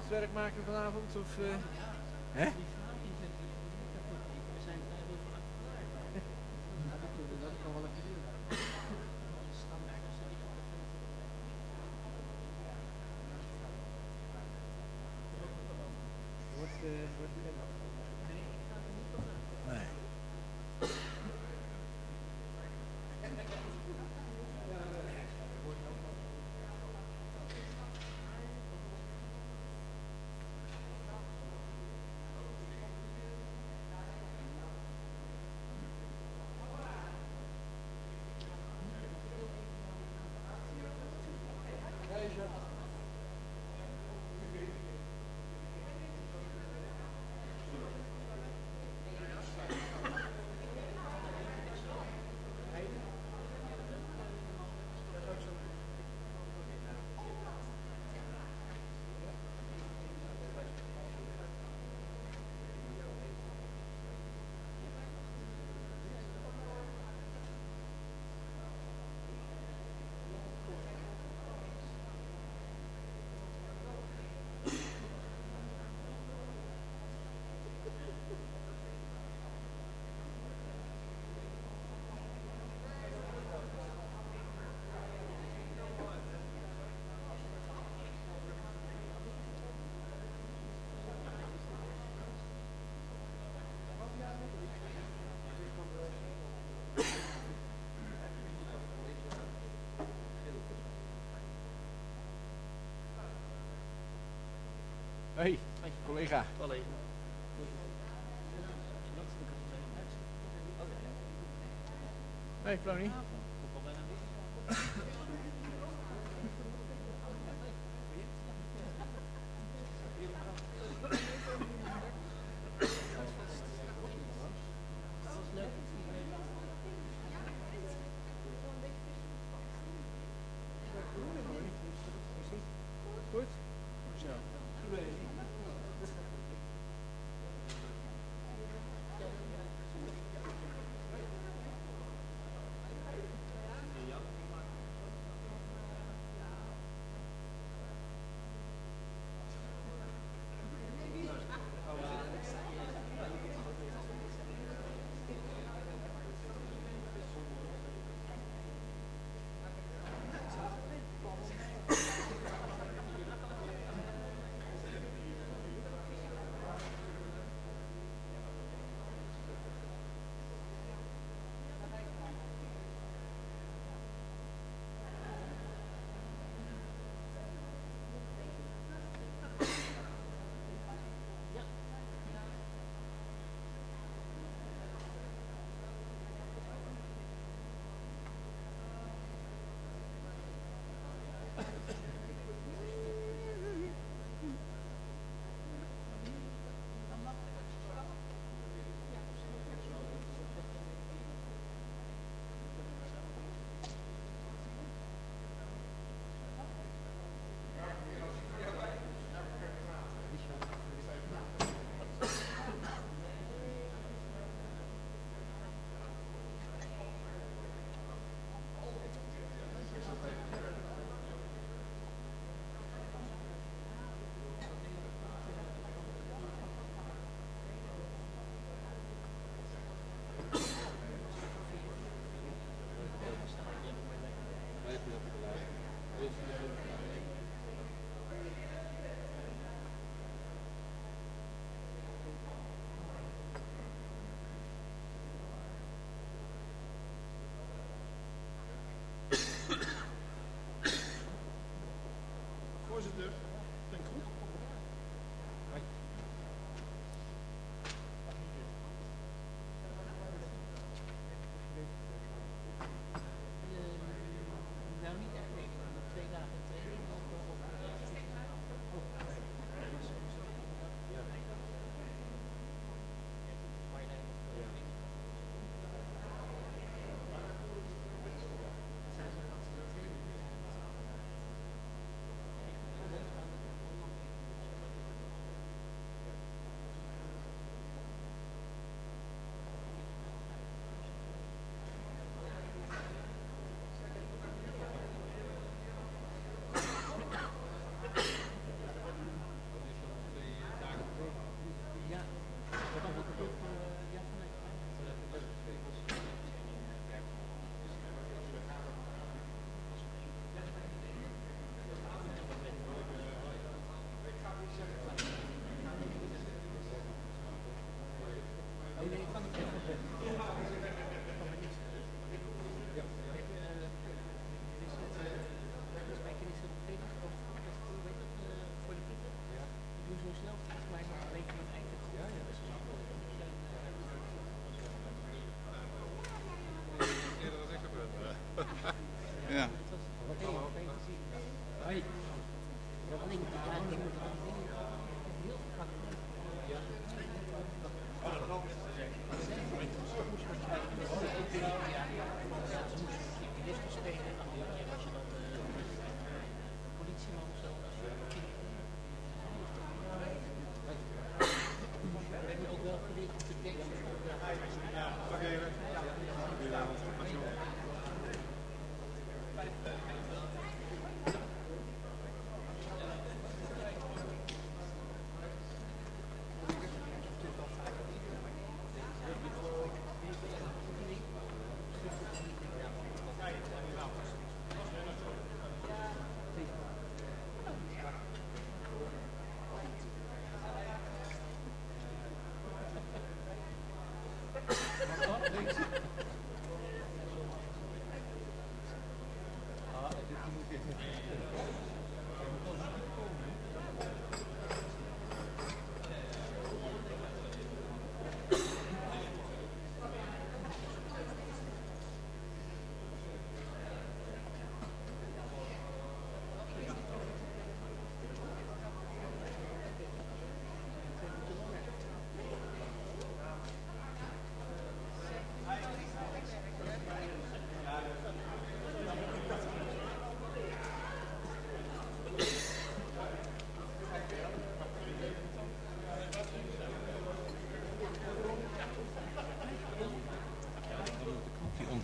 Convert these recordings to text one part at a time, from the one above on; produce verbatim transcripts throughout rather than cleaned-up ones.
nachtwerk maken vanavond? Of, uh... Hè? Wordt, uh, wordt nee. Hey, collega. Collega. Hey, Flony. Goed? Zo.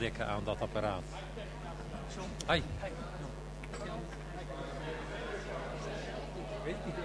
ontdekken aan dat apparaat. Hoi. Weet niet.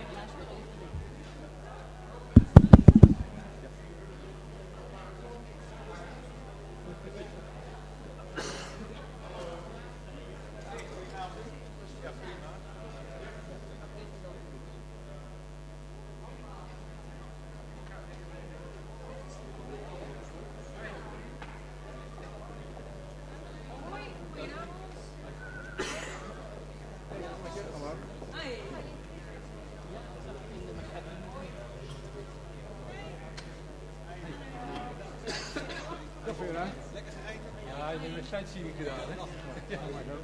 Ja, in de wedstrijd zie ik gedaan, hè? Ja, maar zo.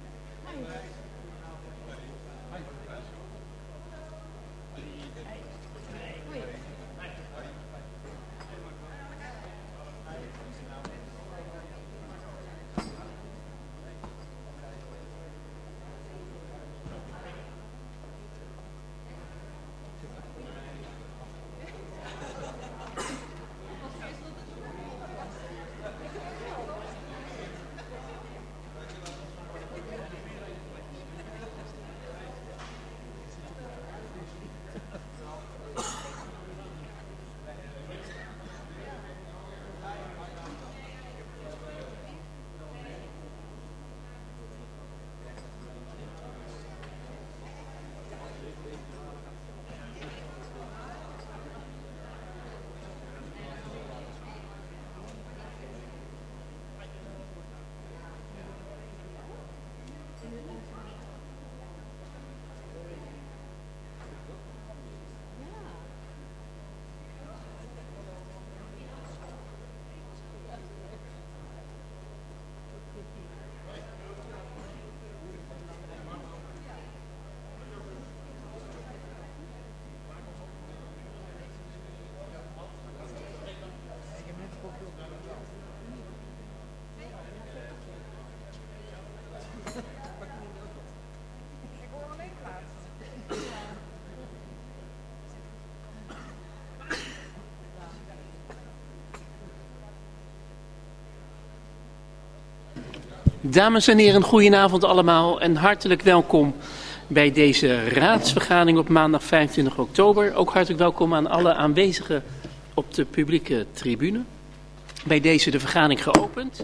Dames en heren, goedenavond allemaal en hartelijk welkom bij deze raadsvergadering op maandag vijfentwintig oktober. Ook hartelijk welkom aan alle aanwezigen op de publieke tribune. Bij deze de vergadering geopend.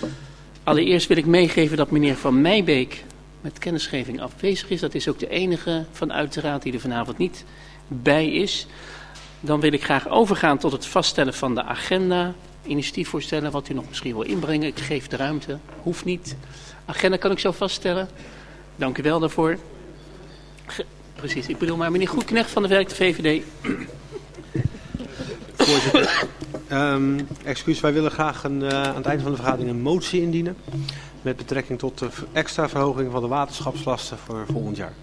Allereerst wil ik meegeven dat meneer Van Meijbeek met kennisgeving afwezig is. Dat is ook de enige vanuit de raad die er vanavond niet bij is. Dan wil ik graag overgaan tot het vaststellen van de agenda. Initiatiefvoorstellen wat u nog misschien wil inbrengen. Ik geef de ruimte. Hoeft niet. Agenda kan ik zo vaststellen. Dank u wel daarvoor. Ge Precies, ik bedoel maar meneer Goedknecht van de Werk, de V V D. Voorzitter, um, excuus, wij willen graag een, uh, aan het einde van de vergadering een motie indienen. Met betrekking tot de extra verhoging van de waterschapslasten voor volgend jaar.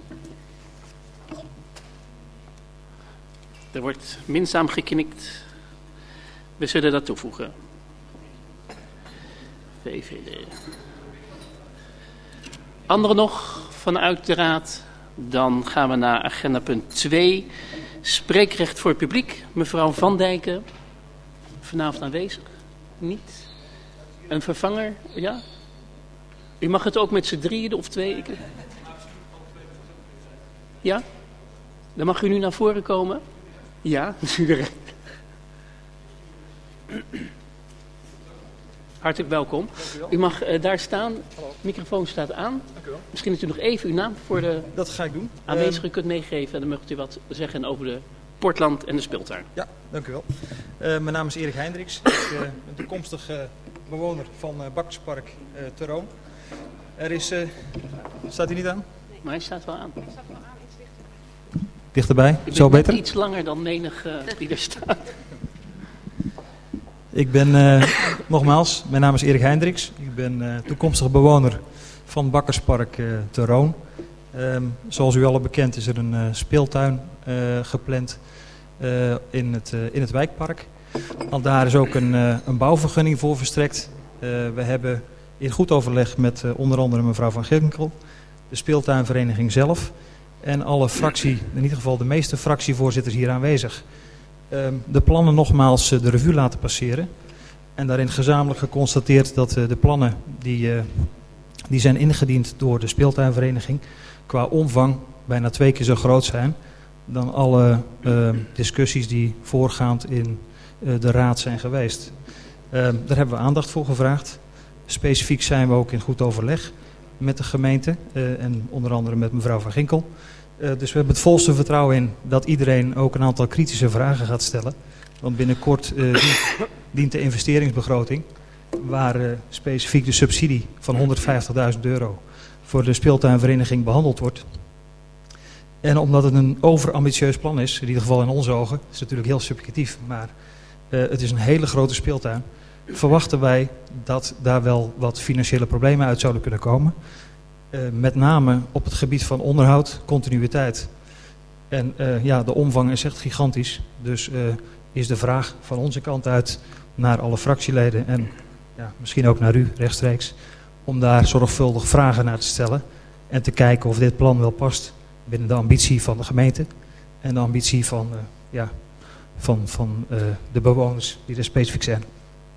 Er wordt minzaam geknikt. We zullen dat toevoegen. V V D. Anderen nog vanuit de raad? Dan gaan we naar agenda punt twee. Spreekrecht voor het publiek. Mevrouw Van Dijken. Vanavond aanwezig? Niet? Een vervanger? Ja? U mag het ook met z'n drieën of twee? Ik... Ja? Dan mag u nu naar voren komen. Ja, natuurlijk. Hartelijk welkom. U, u mag uh, daar staan. De microfoon staat aan. Dank u wel. Misschien dat u nog even uw naam voor de dat ga ik doen. aanwezigen um, kunt meegeven. En dan mag u wat zeggen over de Portland en de speeltuin. Ja, dank u wel. Uh, mijn naam is Erik Hendricks. Ik uh, ben toekomstig uh, bewoner van uh, Bakkerspark uh, te Roon. Er is... Uh, staat hij niet aan? Nee. Maar hij staat wel aan. Hij staat wel aan, iets dichter. Dichterbij? Ik Zo beter? Iets langer dan menig uh, die er staat. Ik ben, uh, nogmaals, mijn naam is Erik Hendricks. Ik ben uh, toekomstig bewoner van Bakkerspark uh, te Roon. Um, zoals u allen bekend is er een uh, speeltuin uh, gepland uh, in, het, uh, in het wijkpark. Al daar is ook een, uh, een bouwvergunning voor verstrekt. Uh, we hebben in goed overleg met uh, onder andere mevrouw Van Ginkel, de speeltuinvereniging zelf en alle fractie, in ieder geval de meeste fractievoorzitters hier aanwezig, uh, de plannen nogmaals uh, de revue laten passeren. En daarin gezamenlijk geconstateerd dat uh, de plannen die, uh, die zijn ingediend door de speeltuinvereniging qua omvang bijna twee keer zo groot zijn dan alle uh, discussies die voorgaand in uh, de raad zijn geweest. Uh, daar hebben we aandacht voor gevraagd. Specifiek zijn we ook in goed overleg met de gemeente uh, en onder andere met mevrouw Van Ginkel. Uh, dus we hebben het volste vertrouwen in dat iedereen ook een aantal kritische vragen gaat stellen. Want binnenkort uh, dient, dient de investeringsbegroting, waar uh, specifiek de subsidie van honderdvijftigduizend euro voor de speeltuinvereniging behandeld wordt. En omdat het een overambitieus plan is, in ieder geval in onze ogen, is natuurlijk heel subjectief, maar uh, het is een hele grote speeltuin, verwachten wij dat daar wel wat financiële problemen uit zouden kunnen komen. Uh, met name op het gebied van onderhoud, continuïteit. En uh, ja, de omvang is echt gigantisch. Dus uh, is de vraag van onze kant uit naar alle fractieleden en ja, misschien ook naar u rechtstreeks, om daar zorgvuldig vragen naar te stellen en te kijken of dit plan wel past binnen de ambitie van de gemeente en de ambitie van, uh, ja, van, van uh, de bewoners die er specifiek zijn.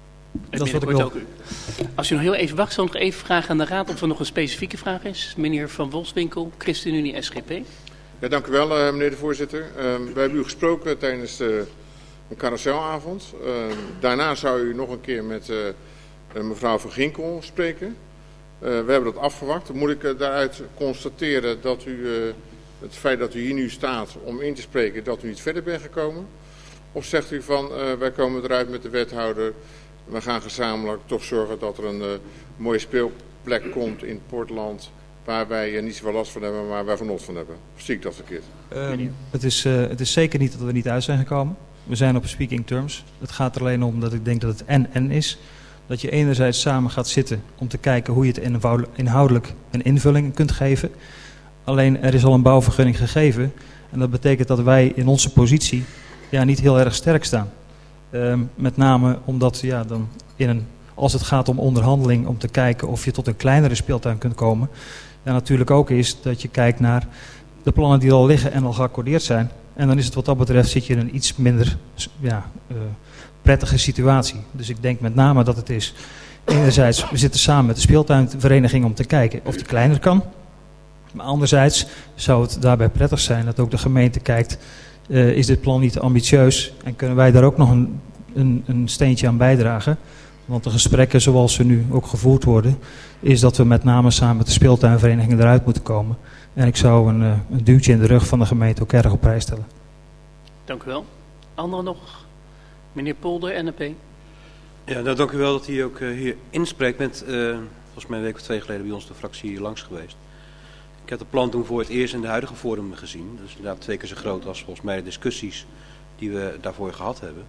Dat is wat ik wil. Ook u. Als u nog heel even wacht, zal ik nog even vragen aan de raad of er nog een specifieke vraag is. Meneer Van Wolfswinkel, ChristenUnie S G P. Ja, dank u wel, uh, meneer de voorzitter. Uh, wij hebben u gesproken tijdens de, een carouselavond. Uh, daarna zou u nog een keer met uh, mevrouw Van Ginkel spreken. Uh, we hebben dat afgewacht. Dan moet ik uh, daaruit constateren dat u uh, het feit dat u hier nu staat om in te spreken, dat u niet verder bent gekomen? Of zegt u van, uh, wij komen eruit met de wethouder, we gaan gezamenlijk toch zorgen dat er een uh, mooie speelplek komt in Portland, waar wij uh, niet zoveel last van hebben, maar waar wij genot van hebben? Of zie ik dat verkeerd? Um, het, is, uh, het is zeker niet dat we er niet uit zijn gekomen. We zijn op speaking terms. Het gaat er alleen om dat ik denk dat het en-en is. Dat je enerzijds samen gaat zitten om te kijken hoe je het inhoudelijk een invulling kunt geven. Alleen er is al een bouwvergunning gegeven. En dat betekent dat wij in onze positie ja, niet heel erg sterk staan. Um, met name omdat ja, dan in een, als het gaat om onderhandeling om te kijken of je tot een kleinere speeltuin kunt komen. Ja, natuurlijk ook is dat je kijkt naar de plannen die er al liggen en al geaccordeerd zijn. En dan is het wat dat betreft zit je in een iets minder ja, uh, prettige situatie. Dus ik denk met name dat het is, enerzijds, we zitten samen met de speeltuinvereniging om te kijken of die kleiner kan. Maar anderzijds zou het daarbij prettig zijn dat ook de gemeente kijkt, uh, is dit plan niet te ambitieus en kunnen wij daar ook nog een, een, een steentje aan bijdragen. Want de gesprekken zoals ze nu ook gevoerd worden, is dat we met name samen met de speeltuinvereniging eruit moeten komen. En ik zou een, een duwtje in de rug van de gemeente ook erg op prijs stellen. Dank u wel. Anderen nog? Meneer Polder, N P. Ja, nou, dank u wel dat u ook uh, hier inspreekt. Bent uh, volgens mij een week of twee geleden bij ons de fractie hier langs geweest. Ik heb het plan toen voor het eerst in de huidige forum gezien. Dus inderdaad twee keer zo groot als volgens mij de discussies die we daarvoor gehad hebben.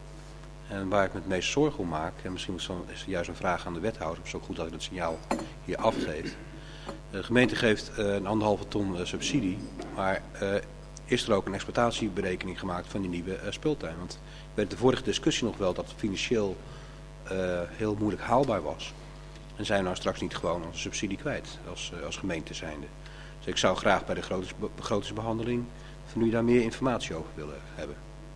En waar ik me het meest zorgen om maak, en misschien is het juist een vraag aan de wethouder, het is ook goed dat ik het signaal hier afgeef. De gemeente geeft uh, een anderhalve ton uh, subsidie, maar uh, is er ook een exploitatieberekening gemaakt van die nieuwe uh, speeltuin? Want ik weet de vorige discussie nog wel dat het financieel uh, heel moeilijk haalbaar was. En zijn we nou straks niet gewoon onze subsidie kwijt als, uh, als gemeente zijnde. Dus ik zou graag bij de begrotingsbehandeling van u daar meer informatie over willen hebben.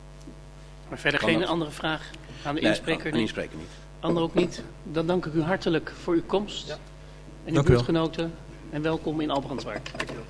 Maar verder Kan geen dat? andere vraag aan de Nee, inspreker? aan de inspreker niet. Ander ook niet? Dan dank ik u hartelijk voor uw komst. Ja. En uw Dank u wel. buurtgenoten. En welkom in Albrandswaard.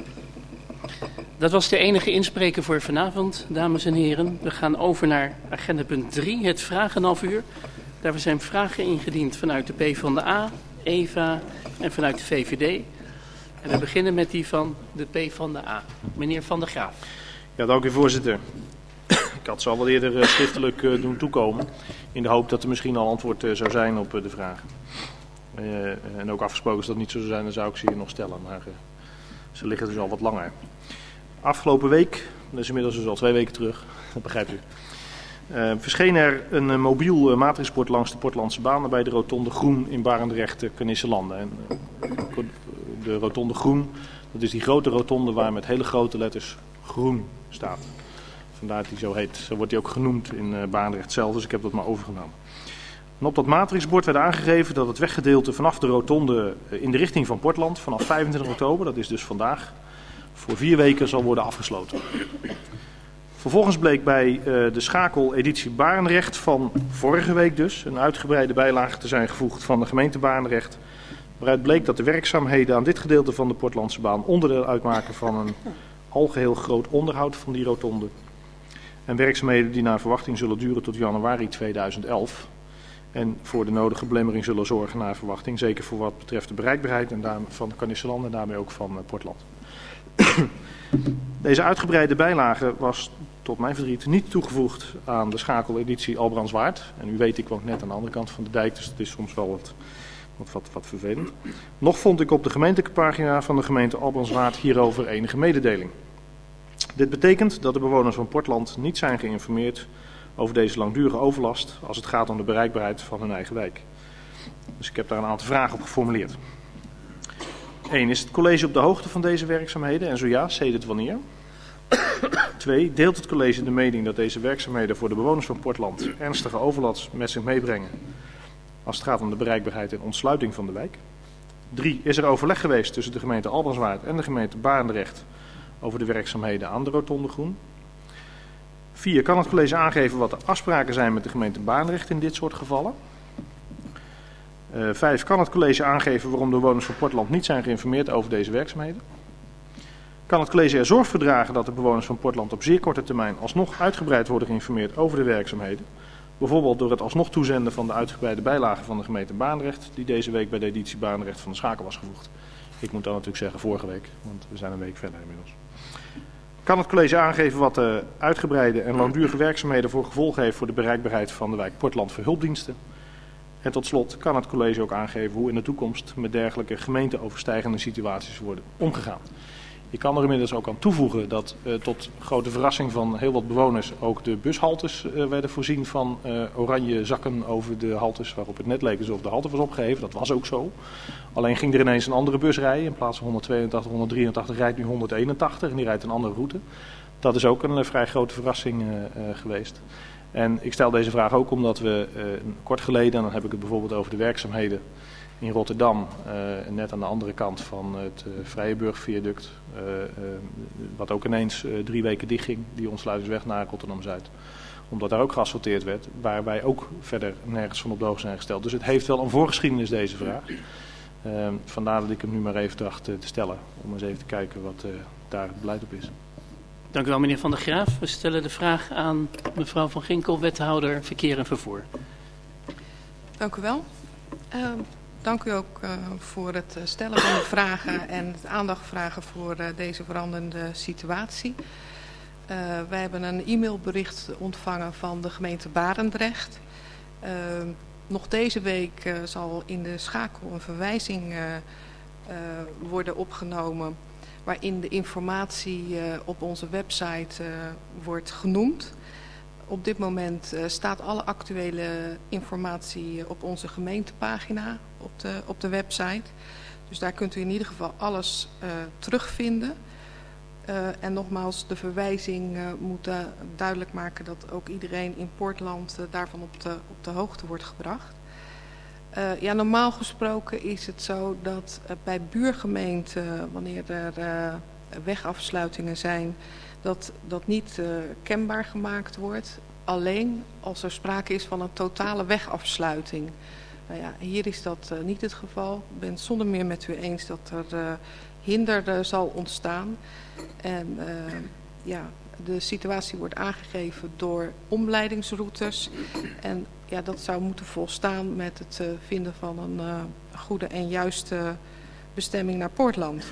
Dat was de enige inspreker voor vanavond, dames en heren. We gaan over naar agenda punt drie, het vragenhalf uur. Daar zijn vragen ingediend vanuit de PvdA, Eva en vanuit de V V D. En we beginnen met die van de PvdA. Meneer Van der Graaf. Ja, dank u voorzitter. Ik had ze al wat eerder uh, schriftelijk uh, doen toekomen. In de hoop dat er misschien al antwoord uh, zou zijn op uh, de vragen. Uh, en ook afgesproken is dat niet zo zou zijn, dan zou ik ze hier nog stellen. Maar uh, ze liggen dus al wat langer. Afgelopen week, dat is inmiddels dus al twee weken terug, dat begrijpt u. Uh, verscheen er een uh, mobiel uh, matrixbord langs de Portlandse banen bij de rotonde Groen in Barendrecht, uh, Kanisselanden. En uh, de rotonde Groen, dat is die grote rotonde waar met hele grote letters Groen staat. Vandaar dat hij zo heet. Zo wordt hij ook genoemd in uh, Barendrecht zelf, dus ik heb dat maar overgenomen. En op dat matrixbord werd aangegeven dat het weggedeelte vanaf de rotonde uh, in de richting van Portland, vanaf vijfentwintig oktober, dat is dus vandaag, voor vier weken zal worden afgesloten. Vervolgens bleek bij uh, de schakeleditie Barendrecht van vorige week dus een uitgebreide bijlage te zijn gevoegd van de gemeente Barendrecht, waaruit bleek dat de werkzaamheden aan dit gedeelte van de Portlandse baan onderdeel uitmaken van een algeheel groot onderhoud van die rotonde. En werkzaamheden die naar verwachting zullen duren tot januari tweeduizend elf. En voor de nodige belemmering zullen zorgen naar verwachting. Zeker voor wat betreft de bereikbaarheid en daar, van Kanisseland en daarmee ook van uh, Portland. Deze uitgebreide bijlage was tot mijn verdriet niet toegevoegd aan de schakeleditie Albrandswaard. En u weet, ik woon net aan de andere kant van de dijk, dus dat is soms wel wat, wat, wat, wat vervelend. Nog vond ik op de gemeentelijke pagina van de gemeente Albrandswaard hierover enige mededeling. Dit betekent dat de bewoners van Portland niet zijn geïnformeerd over deze langdurige overlast als het gaat om de bereikbaarheid van hun eigen wijk. Dus ik heb daar een aantal vragen op geformuleerd. één. Is het college op de hoogte van deze werkzaamheden en zo ja, sedert wanneer? twee. Deelt het college de mening dat deze werkzaamheden voor de bewoners van Portland ernstige overlast met zich meebrengen als het gaat om de bereikbaarheid en ontsluiting van de wijk? drie. Is er overleg geweest tussen de gemeente Albrandswaard en de gemeente Barendrecht over de werkzaamheden aan de Rotonde Groen? vier. Kan het college aangeven wat de afspraken zijn met de gemeente Barendrecht in dit soort gevallen? Uh, vijf. Kan het college aangeven waarom de bewoners van Portland niet zijn geïnformeerd over deze werkzaamheden? Kan het college er zorg voor dragen dat de bewoners van Portland op zeer korte termijn alsnog uitgebreid worden geïnformeerd over de werkzaamheden? Bijvoorbeeld door het alsnog toezenden van de uitgebreide bijlage van de gemeente Barendrecht, die deze week bij de editie Barendrecht van de Schakel was gevoegd. Ik moet dan natuurlijk zeggen vorige week, want we zijn een week verder inmiddels. Kan het college aangeven wat de uitgebreide en langdurige werkzaamheden voor gevolg heeft voor de bereikbaarheid van de wijk Portland voor hulpdiensten? En tot slot kan het college ook aangeven hoe in de toekomst met dergelijke gemeenteoverstijgende situaties worden omgegaan. Ik kan er inmiddels ook aan toevoegen dat uh, tot grote verrassing van heel wat bewoners ook de bushaltes uh, werden voorzien van uh, oranje zakken over de haltes, waarop het net leek alsof de halte was opgeheven. Dat was ook zo. Alleen ging er ineens een andere bus rijden. In plaats van honderdtweeëntachtig, honderdrieëntachtig rijdt nu honderdeenentachtig en die rijdt een andere route. Dat is ook een uh, vrij grote verrassing uh, uh, geweest. En ik stel deze vraag ook omdat we uh, kort geleden, en dan heb ik het bijvoorbeeld over de werkzaamheden in Rotterdam, uh, net aan de andere kant van het uh, Vrijenburg-viaduct, uh, uh, wat ook ineens uh, drie weken dichtging, die ontsluitingsweg naar Rotterdam-Zuid. Omdat daar ook geasfalteerd werd, waar wij ook verder nergens van op de hoogte zijn gesteld. Dus het heeft wel een voorgeschiedenis, deze vraag. Uh, vandaar dat ik hem nu maar even dacht uh, te stellen, om eens even te kijken wat uh, daar het beleid op is. Dank u wel, meneer Van der Graaf. We stellen de vraag aan mevrouw Van Ginkel, wethouder Verkeer en Vervoer. Dank u wel. Uh, dank u ook uh, voor het stellen van de vragen en het aandacht vragen voor uh, deze veranderende situatie. Uh, wij hebben een e-mailbericht ontvangen van de gemeente Barendrecht. Uh, nog deze week uh, zal in de schakel een verwijzing uh, uh, worden opgenomen, waarin de informatie uh, op onze website uh, wordt genoemd. Op dit moment uh, staat alle actuele informatie op onze gemeentepagina op de, op de website. Dus daar kunt u in ieder geval alles uh, terugvinden. Uh, en nogmaals, de verwijzing uh, moet uh, duidelijk maken dat ook iedereen in Portland uh, daarvan op de, op de hoogte wordt gebracht. Uh, ja, normaal gesproken is het zo dat uh, bij buurgemeenten, wanneer er uh, wegafsluitingen zijn, dat dat niet uh, kenbaar gemaakt wordt. Alleen als er sprake is van een totale wegafsluiting. Nou ja, hier is dat uh, niet het geval. Ik ben het zonder meer met u eens dat er uh, hinder uh, zal ontstaan. En uh, ja, de situatie wordt aangegeven door omleidingsroutes. En ja, dat zou moeten volstaan met het uh, vinden van een uh, goede en juiste bestemming naar Portland.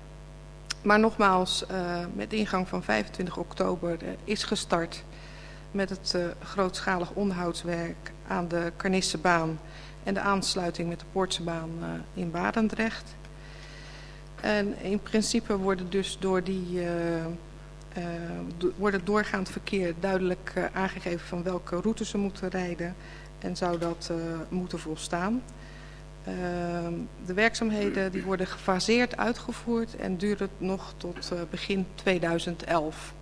Maar nogmaals, uh, met ingang van vijfentwintig oktober uh, is gestart met het uh, grootschalig onderhoudswerk aan de Carnissebaan en de aansluiting met de Poortsebaan uh, in Barendrecht. En in principe worden dus door die uh, uh, do, worden doorgaand verkeer duidelijk uh, aangegeven van welke routes ze moeten rijden en zou dat uh, moeten volstaan. Uh, de werkzaamheden die worden gefaseerd uitgevoerd en duren nog tot uh, begin tweeduizend elf.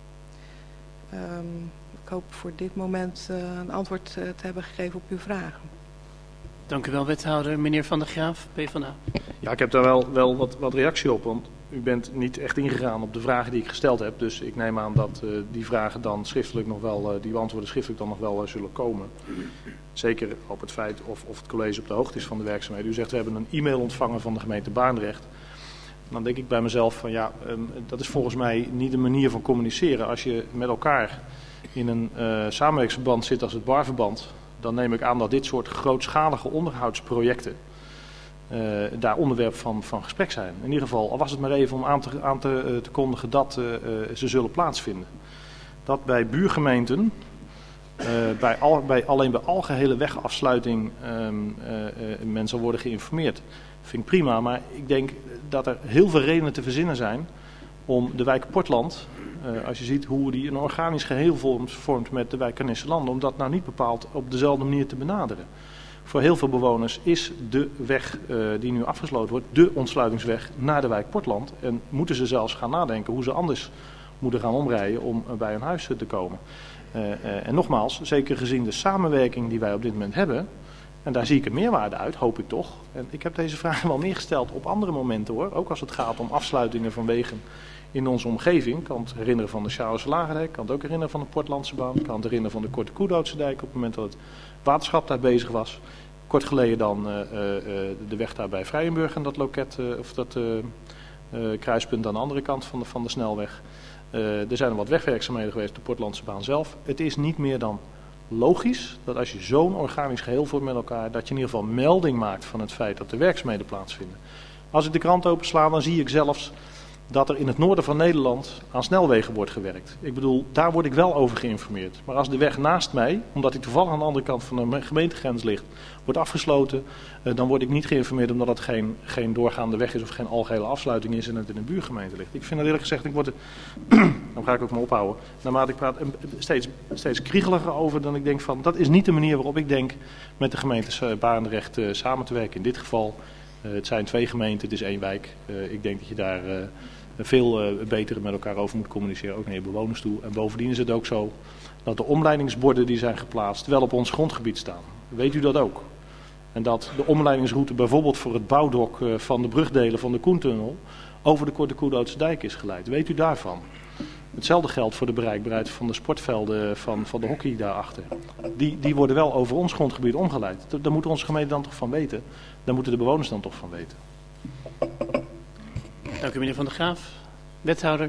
Um, ik hoop voor dit moment uh, een antwoord uh, te hebben gegeven op uw vragen. Dank u wel, wethouder. Meneer Van der Graaf, PvdA. Ja, ik heb daar wel, wel wat, wat reactie op. Want u bent niet echt ingegaan op de vragen die ik gesteld heb. Dus ik neem aan dat uh, die vragen dan schriftelijk nog wel, uh, die antwoorden schriftelijk dan nog wel uh, zullen komen. Zeker op het feit of, of het college op de hoogte is van de werkzaamheden. U zegt we hebben een e-mail ontvangen van de gemeente Barendrecht. Dan denk ik bij mezelf van ja, um, dat is volgens mij niet een manier van communiceren. Als je met elkaar in een uh, samenwerkingsverband zit als het barverband, dan neem ik aan dat dit soort grootschalige onderhoudsprojecten Uh, daar onderwerp van, van gesprek zijn. In ieder geval, al was het maar even om aan te, aan te, uh, te kondigen dat uh, uh, ze zullen plaatsvinden. Dat bij buurgemeenten, uh, bij al, bij, alleen bij algehele wegafsluiting um, uh, uh, men zal worden geïnformeerd, vind ik prima. Maar ik denk dat er heel veel redenen te verzinnen zijn om de wijk Portland, uh, als je ziet hoe die een organisch geheel vormt, vormt met de wijk Kanisseland, om dat nou niet bepaald op dezelfde manier te benaderen. Voor heel veel bewoners is de weg uh, die nu afgesloten wordt, de ontsluitingsweg naar de wijk Portland. En moeten ze zelfs gaan nadenken hoe ze anders moeten gaan omrijden om uh, bij hun huis te komen. Uh, uh, en nogmaals, zeker gezien de samenwerking die wij op dit moment hebben, en daar zie ik een meerwaarde uit, hoop ik toch. En ik heb deze vragen wel meer gesteld op andere momenten hoor, ook als het gaat om afsluitingen van wegen in onze omgeving. Ik kan het herinneren van de Sjouwerse Lagerdijk, kan het ook herinneren van de Portlandse baan, kan het herinneren van de Korte Koedoodse dijk op het moment dat het waterschap daar bezig was. Kort geleden dan uh, uh, de weg daar bij Vrijenburg en dat loket, uh, of dat uh, uh, kruispunt aan de andere kant van de, van de snelweg. Uh, er zijn er wat wegwerkzaamheden geweest op de Portlandse baan zelf. Het is niet meer dan logisch dat als je zo'n organisch geheel vormt met elkaar, dat je in ieder geval melding maakt van het feit dat er werkzaamheden plaatsvinden. Als ik de krant opensla, dan zie ik zelfs dat er in het noorden van Nederland aan snelwegen wordt gewerkt. Ik bedoel, daar word ik wel over geïnformeerd. Maar als de weg naast mij, omdat die toevallig aan de andere kant van de gemeentegrens ligt, wordt afgesloten, uh, dan word ik niet geïnformeerd omdat het geen, geen doorgaande weg is of geen algehele afsluiting is en het in een buurgemeente ligt. Ik vind dat eerlijk gezegd, ik word er, dan ga ik ook maar ophouden, naarmate ik praat, steeds, steeds kriegeliger over dan ik denk van, dat is niet de manier waarop ik denk met de gemeente Barendrecht uh, samen te werken. In dit geval, uh, het zijn twee gemeenten, het is één wijk. Uh, ik denk dat je daar Uh, veel uh, beter met elkaar over moet communiceren, ook naar je bewoners toe. En bovendien is het ook zo dat de omleidingsborden die zijn geplaatst wel op ons grondgebied staan. Weet u dat ook? En dat de omleidingsroute bijvoorbeeld voor het bouwdok uh, van de brugdelen van de Koentunnel over de Korte Koedoodse dijk is geleid. Weet u daarvan? Hetzelfde geldt voor de bereikbaarheid van de sportvelden van, van de hockey daarachter. Die, die worden wel over ons grondgebied omgeleid. Daar moet onze gemeente dan toch van weten. Daar moeten de bewoners dan toch van weten. Dank u meneer Van der Graaf. Wethouder.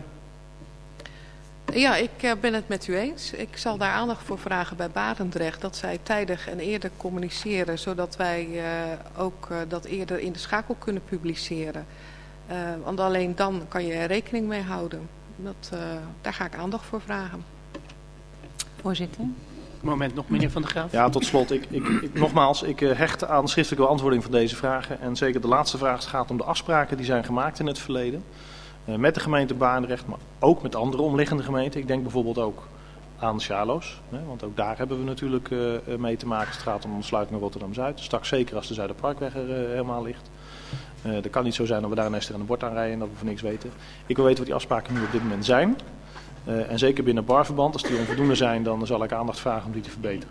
Ja, ik ben het met u eens. Ik zal daar aandacht voor vragen bij Barendrecht. Dat zij tijdig en eerder communiceren. Zodat wij uh, ook uh, dat eerder in de schakel kunnen publiceren. Uh, want alleen dan kan je er rekening mee houden. Dat, uh, daar ga ik aandacht voor vragen. Voorzitter. Moment nog, meneer Van der Graaf. Ja, tot slot. Ik, ik, ik, nogmaals, ik uh, hecht aan schriftelijke beantwoording van deze vragen. En zeker de laatste vraag gaat om de afspraken die zijn gemaakt in het verleden. Uh, met de gemeente Barendrecht, maar ook met andere omliggende gemeenten. Ik denk bijvoorbeeld ook aan Sjaloos. Hè, want ook daar hebben we natuurlijk uh, mee te maken. Het gaat om ontsluiting Rotterdam-Zuid. Straks zeker als de Zuiderparkweg er uh, helemaal ligt. Uh, het kan niet zo zijn dat we daar ineens tegen een bord aan rijden en dat we voor niks weten. Ik wil weten wat die afspraken nu op dit moment zijn. Uh, en zeker binnen barverband, als die onvoldoende zijn, dan zal ik aandacht vragen om die te verbeteren.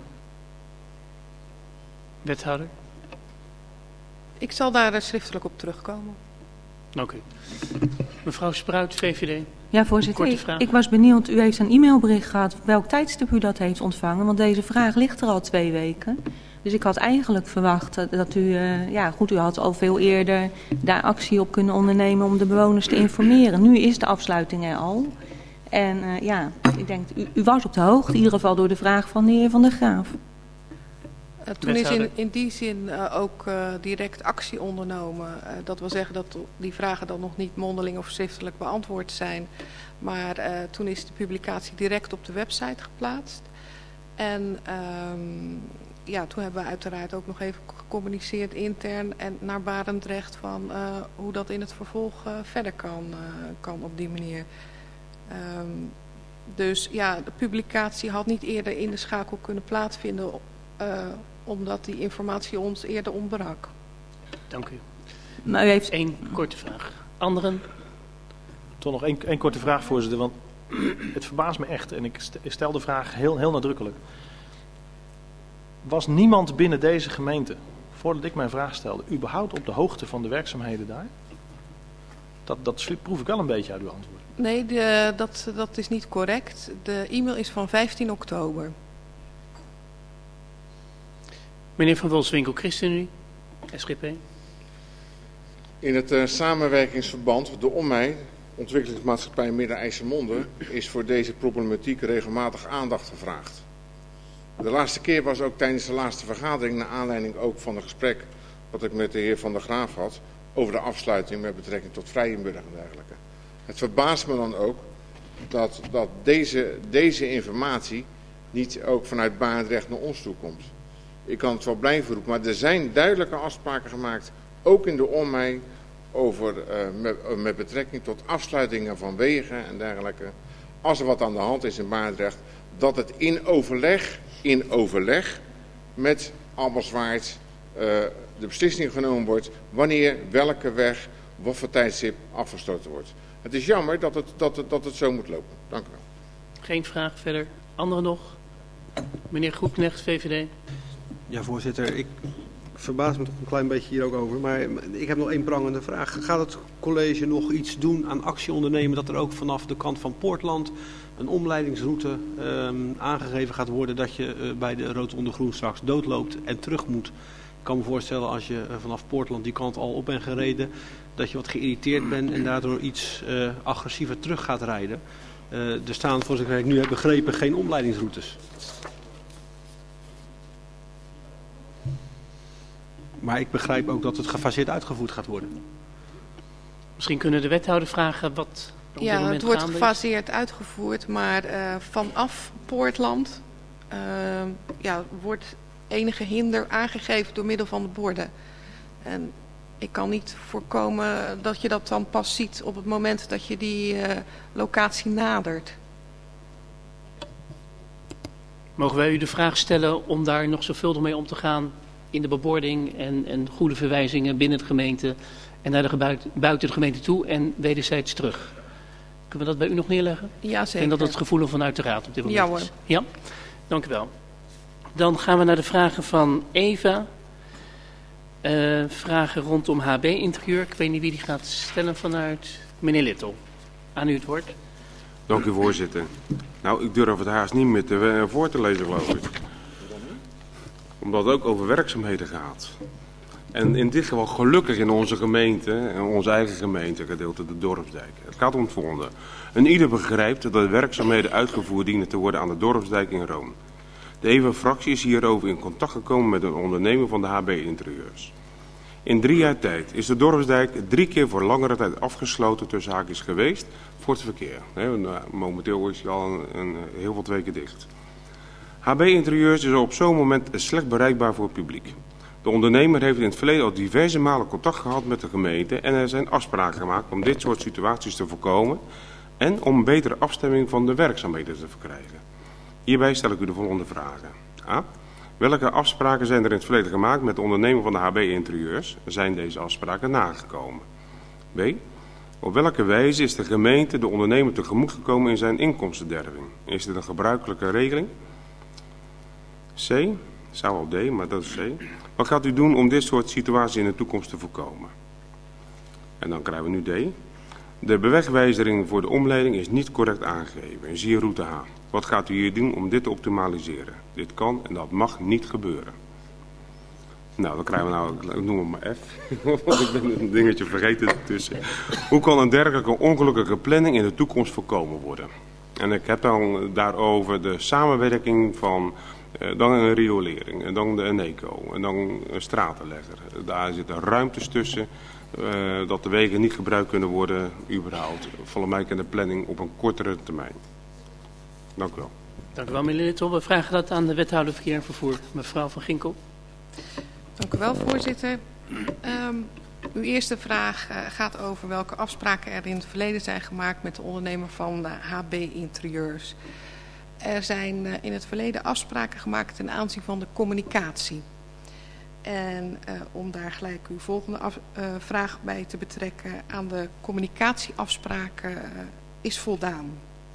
Wethouder? Ik zal daar schriftelijk op terugkomen. Oké. Okay. Mevrouw Spruit, V V D. Ja, voorzitter. Ik, ik was benieuwd, u heeft een e-mailbericht gehad, welk tijdstip u dat heeft ontvangen. Want deze vraag ligt er al twee weken. Dus ik had eigenlijk verwacht dat u, uh, ja goed, u had al veel eerder daar actie op kunnen ondernemen om de bewoners te informeren. Nu is de afsluiting er al. En uh, ja, ik denk, u, u was op de hoogte, in ieder geval door de vraag van de heer Van der Graaf. Uh, toen is in, in die zin uh, ook uh, direct actie ondernomen. Uh, dat wil zeggen dat die vragen dan nog niet mondeling of schriftelijk beantwoord zijn. Maar uh, toen is de publicatie direct op de website geplaatst. En um, ja, toen hebben we uiteraard ook nog even gecommuniceerd intern en naar Barendrecht van uh, hoe dat in het vervolg uh, verder kan, uh, kan op die manier. Um, dus ja, de publicatie had niet eerder in de schakel kunnen plaatsvinden, uh, omdat die informatie ons eerder ontbrak. Dank u. Maar u heeft één korte vraag. Anderen? Toch nog één, één korte vraag, voorzitter, want het verbaast me echt en ik stel de vraag heel, heel nadrukkelijk. Was niemand binnen deze gemeente, voordat ik mijn vraag stelde, überhaupt op de hoogte van de werkzaamheden daar? Dat, dat proef ik wel een beetje uit uw antwoord. Nee, de, dat, dat is niet correct. De e-mail is van vijftien oktober. Meneer Van Wolfswinkel, ChristenUnie, S G P. In het uh, samenwerkingsverband, de O M M I, Ontwikkelingsmaatschappij Midden-IJsselmonde, is voor deze problematiek regelmatig aandacht gevraagd. De laatste keer was ook tijdens de laatste vergadering, naar aanleiding ook van een gesprek wat ik met de heer Van der Graaf had, over de afsluiting met betrekking tot Vrijenburg en dergelijke. Het verbaast me dan ook dat, dat deze, deze informatie niet ook vanuit Barendrecht naar ons toe komt. Ik kan het wel blijven roepen, maar er zijn duidelijke afspraken gemaakt, ook in de O M M I, over, uh, met, uh, met betrekking tot afsluitingen van wegen en dergelijke. Als er wat aan de hand is in Barendrecht, dat het in overleg, in overleg met Albelswaard uh, de beslissing genomen wordt wanneer welke weg, wat voor tijdstip afgesloten wordt. Het is jammer dat het, dat het, dat het zo moet lopen. Dank u wel. Geen vraag verder. Anderen nog? Meneer Goedknecht, V V D. Ja, voorzitter. Ik verbaas me toch een klein beetje hier ook over. Maar ik heb nog één prangende vraag. Gaat het college nog iets doen aan actie ondernemen dat er ook vanaf de kant van Poortland een omleidingsroute um, aangegeven gaat worden dat je uh, bij de Rotonde Groen straks doodloopt en terug moet? Ik kan me voorstellen als je uh, vanaf Poortland die kant al op bent gereden, dat je wat geïrriteerd bent en daardoor iets uh, agressiever terug gaat rijden. Uh, er staan, voor zover ik nu heb begrepen, geen omleidingsroutes. Maar ik begrijp ook dat het gefaseerd uitgevoerd gaat worden. Misschien kunnen de wethouder vragen wat op dit Ja, moment het wordt gaande is. gefaseerd uitgevoerd, maar uh, vanaf Poortland uh, ja, wordt enige hinder aangegeven door middel van de borden. En ik kan niet voorkomen dat je dat dan pas ziet op het moment dat je die uh, locatie nadert. Mogen wij u de vraag stellen om daar nog zorgvuldig mee om te gaan in de bebording en, en goede verwijzingen binnen de gemeente en naar de gebuiten, buiten de gemeente toe en wederzijds terug? Kunnen we dat bij u nog neerleggen? Ja, zeker. Ik denk dat het gevoel vanuit de raad op dit moment Ja, hoor. is. Ja, dank u wel. Dan gaan we naar de vragen van Eva. Uh, vragen rondom H B-interieur. Ik weet niet wie die gaat stellen vanuit meneer Littel. Aan u het woord. Dank u, voorzitter. Nou, ik durf het haast niet meer te, uh, voor te lezen, geloof ik. Omdat het ook over werkzaamheden gaat. En in dit geval gelukkig in onze gemeente, in onze eigen gemeente, gedeelte de Dorpsdijk. Het gaat om het volgende. En ieder begrijpt dat de werkzaamheden uitgevoerd dienen te worden aan de Dorpsdijk in Roon. De E V A-fractie is hierover in contact gekomen met een ondernemer van de H B-interieurs. In drie jaar tijd is de Dorpsdijk drie keer voor langere tijd afgesloten tussen haakjes geweest voor het verkeer. Momenteel is hij al een, een, heel veel weken dicht. H B-interieurs is op zo'n moment slecht bereikbaar voor het publiek. De ondernemer heeft in het verleden al diverse malen contact gehad met de gemeente en er zijn afspraken gemaakt om dit soort situaties te voorkomen en om een betere afstemming van de werkzaamheden te verkrijgen. Hierbij stel ik u de volgende vragen. A. Welke afspraken zijn er in het verleden gemaakt met de ondernemer van de H B-interieurs? Zijn deze afspraken nagekomen? B. Op welke wijze is de gemeente de ondernemer tegemoet gekomen in zijn inkomstenderving? Is dit een gebruikelijke regeling? C. Zou al D, maar dat is C. Wat gaat u doen om dit soort situaties in de toekomst te voorkomen? En dan krijgen we nu D. De bewegwijzering voor de omleiding is niet correct aangegeven. Zie route H. Wat gaat u hier doen om dit te optimaliseren? Dit kan en dat mag niet gebeuren. Nou, dan krijgen we nou, ik noem het maar F. Want ik ben een dingetje vergeten ertussen. Hoe kan een dergelijke ongelukkige planning in de toekomst voorkomen worden? En ik heb dan daarover de samenwerking van uh, dan een riolering, en dan de Eneco, en dan een stratenlegger. Daar zitten ruimtes tussen. Uh, dat de wegen niet gebruikt kunnen worden, überhaupt. Volgens mij kan de planning op een kortere termijn. Dank u wel. Dank u wel, meneer Littel. We vragen dat aan de wethouder Verkeer en Vervoer, mevrouw Van Ginkel. Dank u wel, voorzitter. Um, uw eerste vraag uh, gaat over welke afspraken er in het verleden zijn gemaakt met de ondernemer van de H B-interieurs. Er zijn uh, in het verleden afspraken gemaakt ten aanzien van de communicatie. En uh, om daar gelijk uw volgende af, uh, vraag bij te betrekken, aan de communicatieafspraken uh, is voldaan.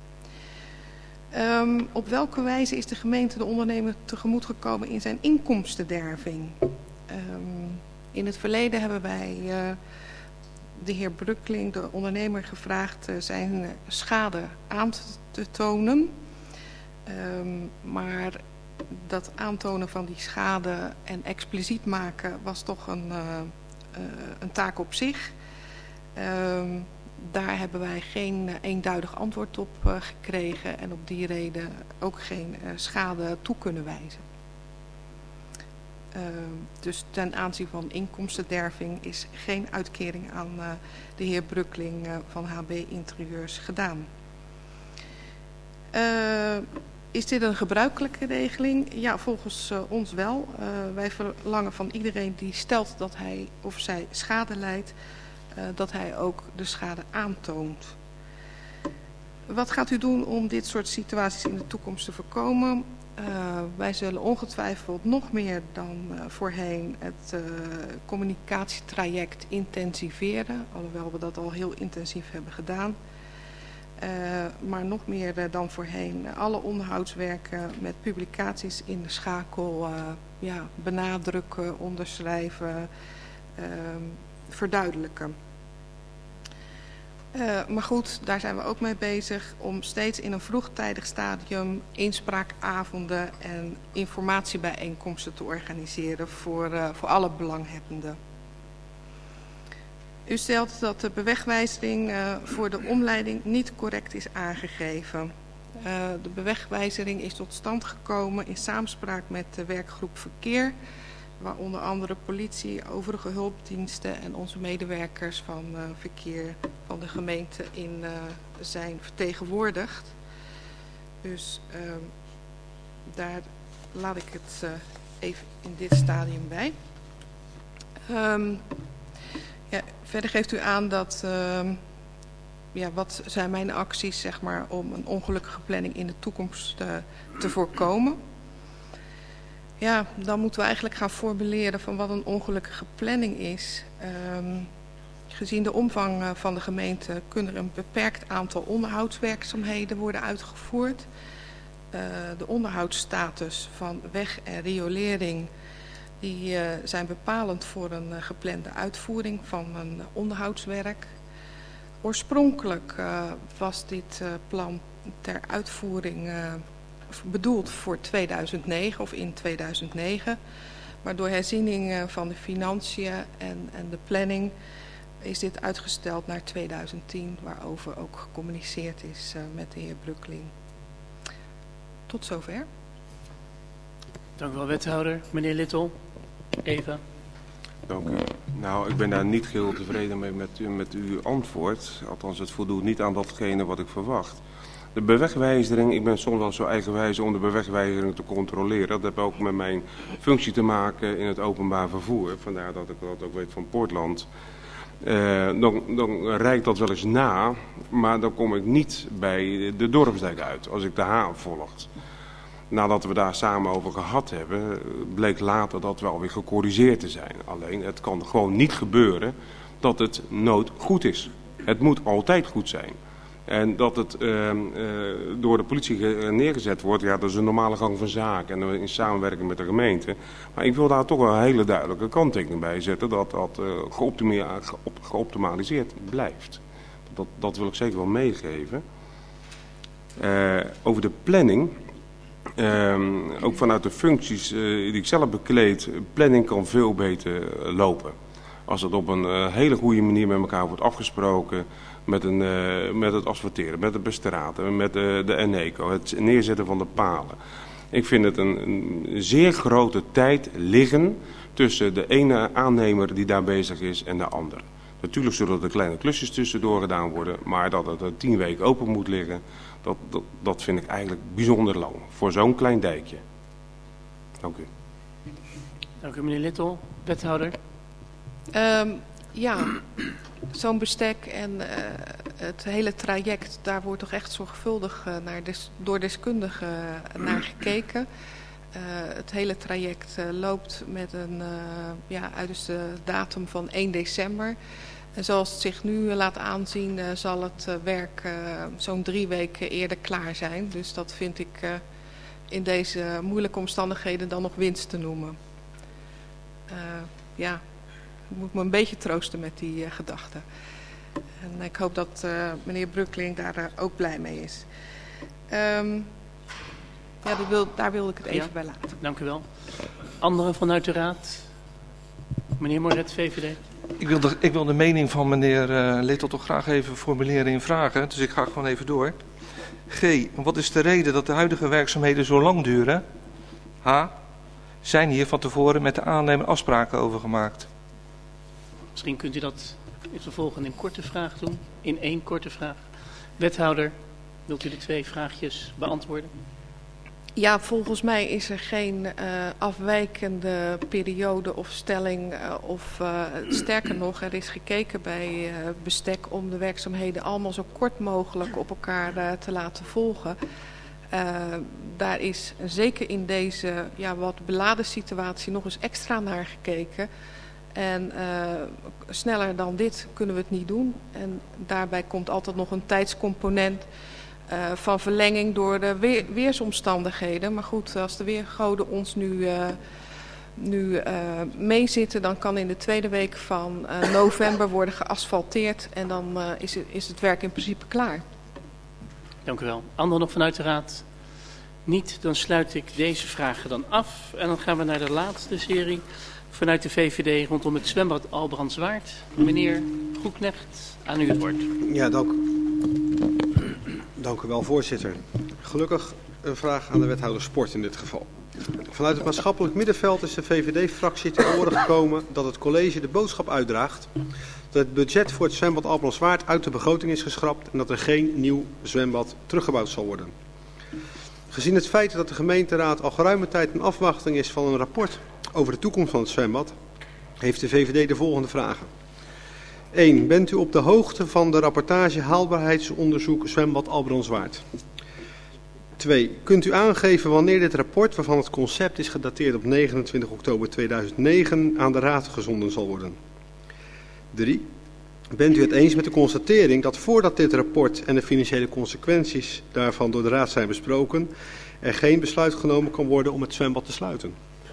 Um, op welke wijze is de gemeente de ondernemer tegemoet gekomen in zijn inkomstenderving? Um, in het verleden hebben wij uh, de heer Brukling, de ondernemer, gevraagd uh, zijn schade aan te tonen. Um, maar dat aantonen van die schade en expliciet maken was toch een, uh, uh, een taak op zich. Um, daar hebben wij geen uh, eenduidig antwoord op uh, gekregen en op die reden ook geen uh, schade toe kunnen wijzen. Uh, dus ten aanzien van inkomstenderving is geen uitkering aan uh, de heer Brukling uh, van H B Interieurs gedaan. Uh, is dit een gebruikelijke regeling? Ja, volgens uh, ons wel. Uh, wij verlangen van iedereen die stelt dat hij of zij schade lijdt, uh, dat hij ook de schade aantoont. Wat gaat u doen om dit soort situaties in de toekomst te voorkomen? Uh, wij zullen ongetwijfeld nog meer dan uh, voorheen het uh, communicatietraject intensiveren. Alhoewel we dat al heel intensief hebben gedaan. Uh, maar nog meer uh, dan voorheen uh, alle onderhoudswerken met publicaties in de schakel uh, ja, benadrukken, onderschrijven, uh, verduidelijken. Uh, maar goed, daar zijn we ook mee bezig om steeds in een vroegtijdig stadium inspraakavonden en informatiebijeenkomsten te organiseren voor, uh, voor alle belanghebbenden. U stelt dat de bewegwijzering uh, voor de omleiding niet correct is aangegeven. Uh, de bewegwijzering is tot stand gekomen in samenspraak met de werkgroep Verkeer, waar onder andere politie, overige hulpdiensten en onze medewerkers van uh, verkeer van de gemeente in uh, zijn vertegenwoordigd. Dus uh, daar laat ik het uh, even in dit stadium bij. Um, ja, verder geeft u aan dat, uh, ja, wat zijn mijn acties zeg maar, om een ongelukkige planning in de toekomst uh, te voorkomen. Ja, dan moeten we eigenlijk gaan formuleren van wat een ongelukkige planning is. Um, gezien de omvang uh, van de gemeente kunnen er een beperkt aantal onderhoudswerkzaamheden worden uitgevoerd. Uh, de onderhoudsstatus van weg en riolering die, uh, zijn bepalend voor een uh, geplande uitvoering van een uh, onderhoudswerk. Oorspronkelijk uh, was dit uh, plan ter uitvoering uh, bedoeld voor tweeduizend negen of in tweeduizend negen. Maar door herziening van de financiën en, en de planning is dit uitgesteld naar tweeduizend tien, waarover ook gecommuniceerd is uh, met de heer Brukling. Tot zover. Dank u wel, wethouder. Meneer Littel, Eva. Dank u. Nou, ik ben daar niet geheel tevreden mee met, met uw antwoord. Althans, het voldoet niet aan datgene wat ik verwacht. De bewegwijzering, ik ben soms wel zo eigenwijs om de bewegwijzering te controleren. Dat heeft ook met mijn functie te maken in het openbaar vervoer. Vandaar dat ik dat ook weet van Poortland. Uh, dan, dan reikt dat wel eens na, maar dan kom ik niet bij de Dorpsdijk uit als ik de H volgt. Nadat we daar samen over gehad hebben, bleek later dat wel weer gecorrigeerd te zijn. Alleen het kan gewoon niet gebeuren dat het nooit goed is. Het moet altijd goed zijn. En dat het uh, uh, door de politie neergezet wordt, ja, dat is een normale gang van zaken. En in samenwerking met de gemeente. Maar ik wil daar toch wel een hele duidelijke kanttekening bij zetten. Dat dat uh, geoptima- geop- geoptimaliseerd blijft. Dat, dat wil ik zeker wel meegeven. Uh, over de planning. Uh, ook vanuit de functies uh, die ik zelf bekleed. Planning kan veel beter uh, lopen. Als het op een uh, hele goede manier met elkaar wordt afgesproken. Met, een, uh, met het asfalteren, met het bestraten, met de, de Eneco, het neerzetten van de palen. Ik vind het een, een zeer grote tijd liggen tussen de ene aannemer die daar bezig is en de andere. Natuurlijk zullen er kleine klusjes tussendoor gedaan worden, maar dat het er tien weken open moet liggen, dat, dat, dat vind ik eigenlijk bijzonder lang voor zo'n klein dijkje. Dank u. Dank u, meneer Littel. Wethouder. Um, ja, zo'n bestek en uh, het hele traject, daar wordt toch echt zorgvuldig uh, naar des, door deskundigen uh, naar gekeken. Uh, het hele traject uh, loopt met een uh, ja, uiterste datum van één december. En zoals het zich nu uh, laat aanzien, uh, zal het uh, werk uh, zo'n drie weken eerder klaar zijn. Dus dat vind ik uh, in deze moeilijke omstandigheden dan nog winst te noemen. Uh, ja. moet me een beetje troosten met die uh, gedachten. En ik hoop dat uh, meneer Brukling daar uh, ook blij mee is. Um, ja, dat wil, daar wilde ik het even ja, bij laten. Dank u wel. Anderen vanuit de Raad? Meneer Moret, V V D. Ik wil de, ik wil de mening van meneer uh, Little toch graag even formuleren in vragen. Dus ik ga gewoon even door. G. Wat is de reden dat de huidige werkzaamheden zo lang duren? H. Zijn hier van tevoren met de aannemer afspraken over gemaakt? Misschien kunt u dat in vervolg in een korte vraag doen. In één korte vraag. Wethouder, wilt u de twee vraagjes beantwoorden? Ja, volgens mij is er geen uh, afwijkende periode of stelling. Uh, of uh, sterker nog, er is gekeken bij uh, bestek om de werkzaamheden allemaal zo kort mogelijk op elkaar uh, te laten volgen. Uh, daar is zeker in deze ja, wat beladen situatie nog eens extra naar gekeken. En uh, sneller dan dit kunnen we het niet doen. En daarbij komt altijd nog een tijdscomponent uh, van verlenging door de weer, weersomstandigheden. Maar goed, als de weergoden ons nu, uh, nu uh, meezitten, dan kan in de tweede week van uh, november worden geasfalteerd. En dan uh, is, het, is het werk in principe klaar. Dank u wel. Anderen nog vanuit de Raad? Niet, dan sluit ik deze vragen dan af. En dan gaan we naar de laatste serie vanuit de V V D rondom het zwembad Albrandswaard. Meneer Goeknecht, aan u het woord. Ja, dank, dank u wel, voorzitter. Gelukkig een vraag aan de wethouder sport in dit geval. Vanuit het maatschappelijk middenveld is de V V D-fractie ter oren gekomen dat het college de boodschap uitdraagt dat het budget voor het zwembad Albrandswaard uit de begroting is geschrapt en dat er geen nieuw zwembad teruggebouwd zal worden. Gezien het feit dat de gemeenteraad al geruime tijd in afwachting is van een rapport over de toekomst van het zwembad, heeft de V V D de volgende vragen. één. Bent u op de hoogte van de rapportage haalbaarheidsonderzoek zwembad Albrandswaard? twee. Kunt u aangeven wanneer dit rapport, waarvan het concept is gedateerd op negenentwintig oktober tweeduizend negen, aan de raad gezonden zal worden? drie. Bent u het eens met de constatering dat voordat dit rapport en de financiële consequenties daarvan door de raad zijn besproken, er geen besluit genomen kan worden om het zwembad te sluiten?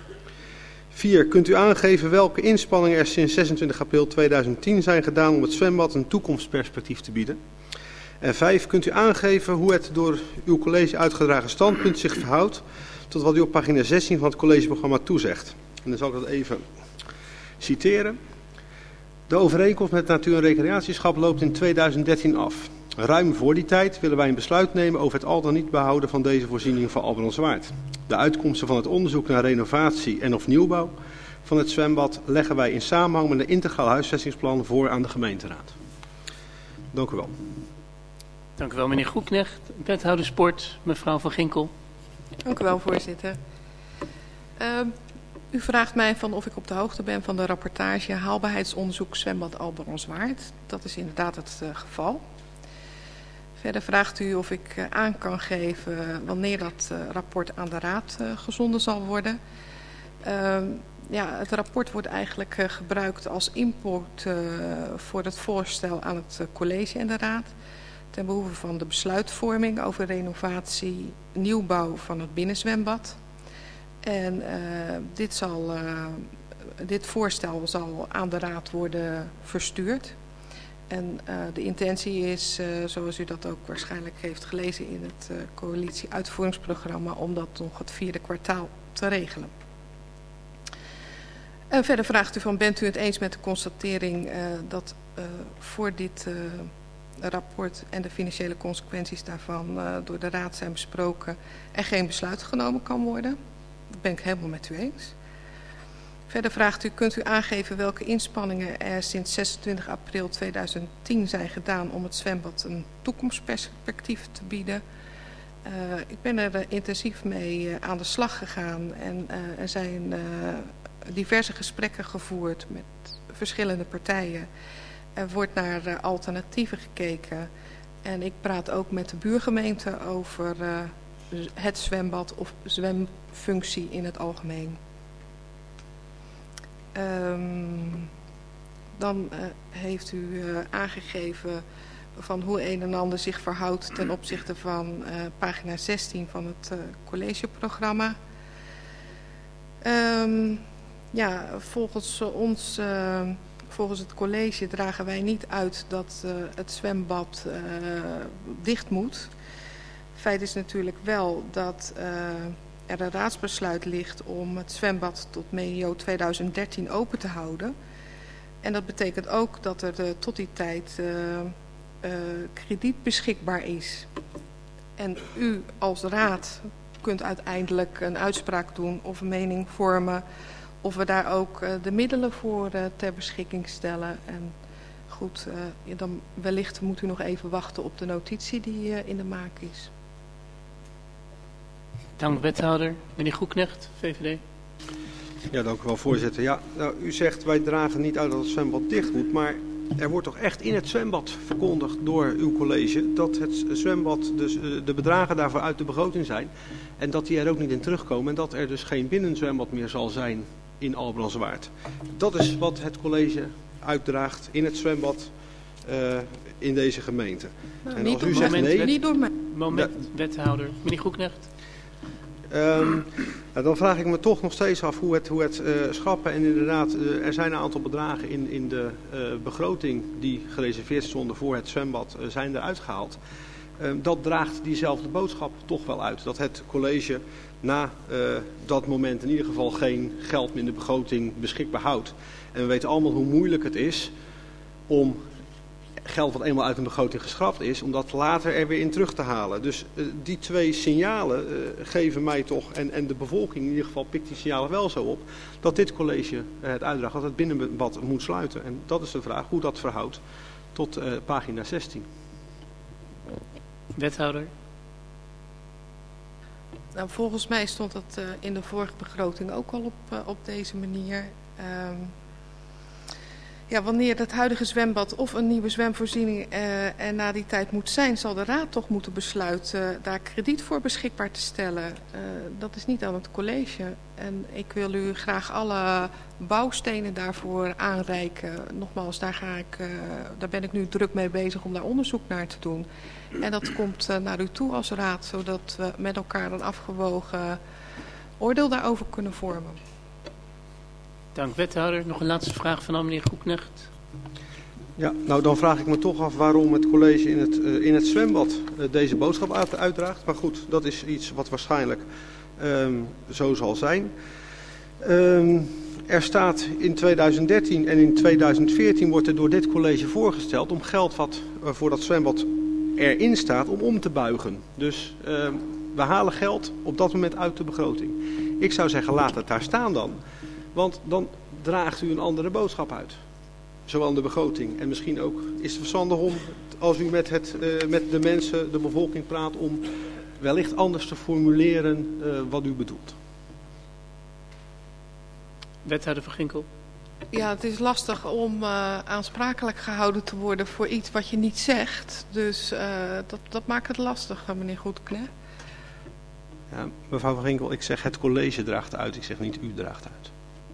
vier. Kunt u aangeven welke inspanningen er sinds zesentwintig april tweeduizend tien zijn gedaan om het zwembad een toekomstperspectief te bieden? En vijf. Kunt u aangeven hoe het door uw college uitgedragen standpunt zich verhoudt tot wat u op pagina zestien van het collegeprogramma toezegt? En dan zal ik dat even citeren. De overeenkomst met Natuur- en Recreatieschap loopt in tweeduizend dertien af. Ruim voor die tijd willen wij een besluit nemen over het al dan niet behouden van deze voorziening van Albrandswaard. De uitkomsten van het onderzoek naar renovatie en of nieuwbouw van het zwembad leggen wij in samenhang met een integraal huisvestingsplan voor aan de gemeenteraad. Dank u wel. Dank u wel, meneer Goeknecht. Wethouder Sport, mevrouw Van Ginkel. Dank u wel, voorzitter. Uh, u vraagt mij van of ik op de hoogte ben van de rapportage haalbaarheidsonderzoek zwembad Albrandswaard. Dat is inderdaad het uh, geval. Verder vraagt u of ik uh, aan kan geven wanneer dat uh, rapport aan de raad uh, gezonden zal worden. Uh, ja, het rapport wordt eigenlijk uh, gebruikt als input uh, voor het voorstel aan het uh, college en de raad. Ten behoeve van de besluitvorming over renovatie, nieuwbouw van het binnenzwembad. En uh, dit, zal, uh, dit voorstel zal aan de raad worden verstuurd. En uh, de intentie is, uh, zoals u dat ook waarschijnlijk heeft gelezen in het uh, coalitie-uitvoeringsprogramma, om dat nog het vierde kwartaal te regelen. En verder vraagt u van, bent u het eens met de constatering uh, dat uh, voor dit uh, rapport en de financiële consequenties daarvan uh, door de raad zijn besproken, er geen besluit genomen kan worden? Dat ben ik helemaal met u eens. Verder vraagt u, kunt u aangeven welke inspanningen er sinds zesentwintig april tweeduizend tien zijn gedaan om het zwembad een toekomstperspectief te bieden? Uh, ik ben er uh, intensief mee uh, aan de slag gegaan en uh, er zijn uh, diverse gesprekken gevoerd met verschillende partijen. Er wordt naar uh, alternatieven gekeken en ik praat ook met de buurgemeente over uh, het zwembad of zwemfunctie in het algemeen. Um, dan uh, heeft u uh, aangegeven van hoe een en ander zich verhoudt ten opzichte van uh, pagina zestien van het uh, collegeprogramma. Um, Ja, volgens ons, uh, volgens het college dragen wij niet uit dat uh, het zwembad uh, dicht moet. Feit is natuurlijk wel dat uh, er een raadsbesluit ligt om het zwembad tot medio tweeduizend dertien open te houden. En dat betekent ook dat er uh, tot die tijd uh, uh, krediet beschikbaar is. En u als raad kunt uiteindelijk een uitspraak doen of een mening vormen of we daar ook uh, de middelen voor uh, ter beschikking stellen. En goed, uh, dan wellicht moet u nog even wachten op de notitie die uh, in de maak is. Dank wethouder. Meneer Goeknecht, V V D. Ja, dank u wel, voorzitter. Ja, nou, u zegt wij dragen niet uit dat het zwembad dicht moet, maar er wordt toch echt in het zwembad verkondigd door uw college dat het zwembad, dus de bedragen daarvoor uit de begroting zijn en dat die er ook niet in terugkomen en dat er dus geen binnenzwembad meer zal zijn in Albrandswaard. Dat is wat het college uitdraagt in het zwembad uh, in deze gemeente. Nou, en niet als u door zegt mij. nee, Niet door mij. Moment, ja. Wethouder. Meneer Goeknecht. Um, nou, dan vraag ik me toch nog steeds af hoe het, hoe het uh, schappen. En inderdaad, uh, er zijn een aantal bedragen in, in de uh, begroting die gereserveerd stonden voor het zwembad, uh, zijn eruit gehaald. Uh, dat draagt diezelfde boodschap toch wel uit. Dat het college na uh, dat moment in ieder geval geen geld meer in de begroting beschikbaar houdt. En we weten allemaal hoe moeilijk het is om geld wat eenmaal uit een begroting geschrapt is, om dat later er weer in terug te halen. Dus uh, die twee signalen uh, geven mij toch, en, en de bevolking in ieder geval pikt die signalen wel zo op, dat dit college uh, het uitdraagt dat het binnenbad moet sluiten. En dat is de vraag hoe dat verhoudt tot uh, pagina zestien. Wethouder. Nou, volgens mij stond dat uh, in de vorige begroting ook al op, uh, op deze manier. Um, Ja, wanneer het huidige zwembad of een nieuwe zwemvoorziening uh, er na die tijd moet zijn, zal de raad toch moeten besluiten uh, daar krediet voor beschikbaar te stellen. Uh, dat is niet aan het college. En ik wil u graag alle bouwstenen daarvoor aanreiken. Nogmaals, daar, ga ik, uh, daar ben ik nu druk mee bezig om daar onderzoek naar te doen. En dat komt uh, naar u toe als raad, zodat we met elkaar een afgewogen oordeel daarover kunnen vormen. Dank wethouder. Nog een laatste vraag van meneer Goeknecht. Ja, nou dan vraag ik me toch af waarom het college in het, uh, in het zwembad uh, deze boodschap uit, uitdraagt. Maar goed, dat is iets wat waarschijnlijk um, zo zal zijn. Um, er staat in tweeduizend dertien en in tweeduizend veertien wordt er door dit college voorgesteld om geld wat uh, voor dat zwembad erin staat om om te buigen. Dus uh, we halen geld op dat moment uit de begroting. Ik zou zeggen, laat het daar staan dan. Want dan draagt u een andere boodschap uit. Zowel in de begroting. En misschien ook is het verstandig om, als u met, het, uh, met de mensen, de bevolking praat, om wellicht anders te formuleren uh, wat u bedoelt. Wethouder Van Ginkel. Ja, het is lastig om uh, aansprakelijk gehouden te worden voor iets wat je niet zegt. Dus uh, dat, dat maakt het lastig, meneer Goedknecht. Ja, mevrouw Van Ginkel, ik zeg het college draagt uit. Ik zeg niet u draagt uit.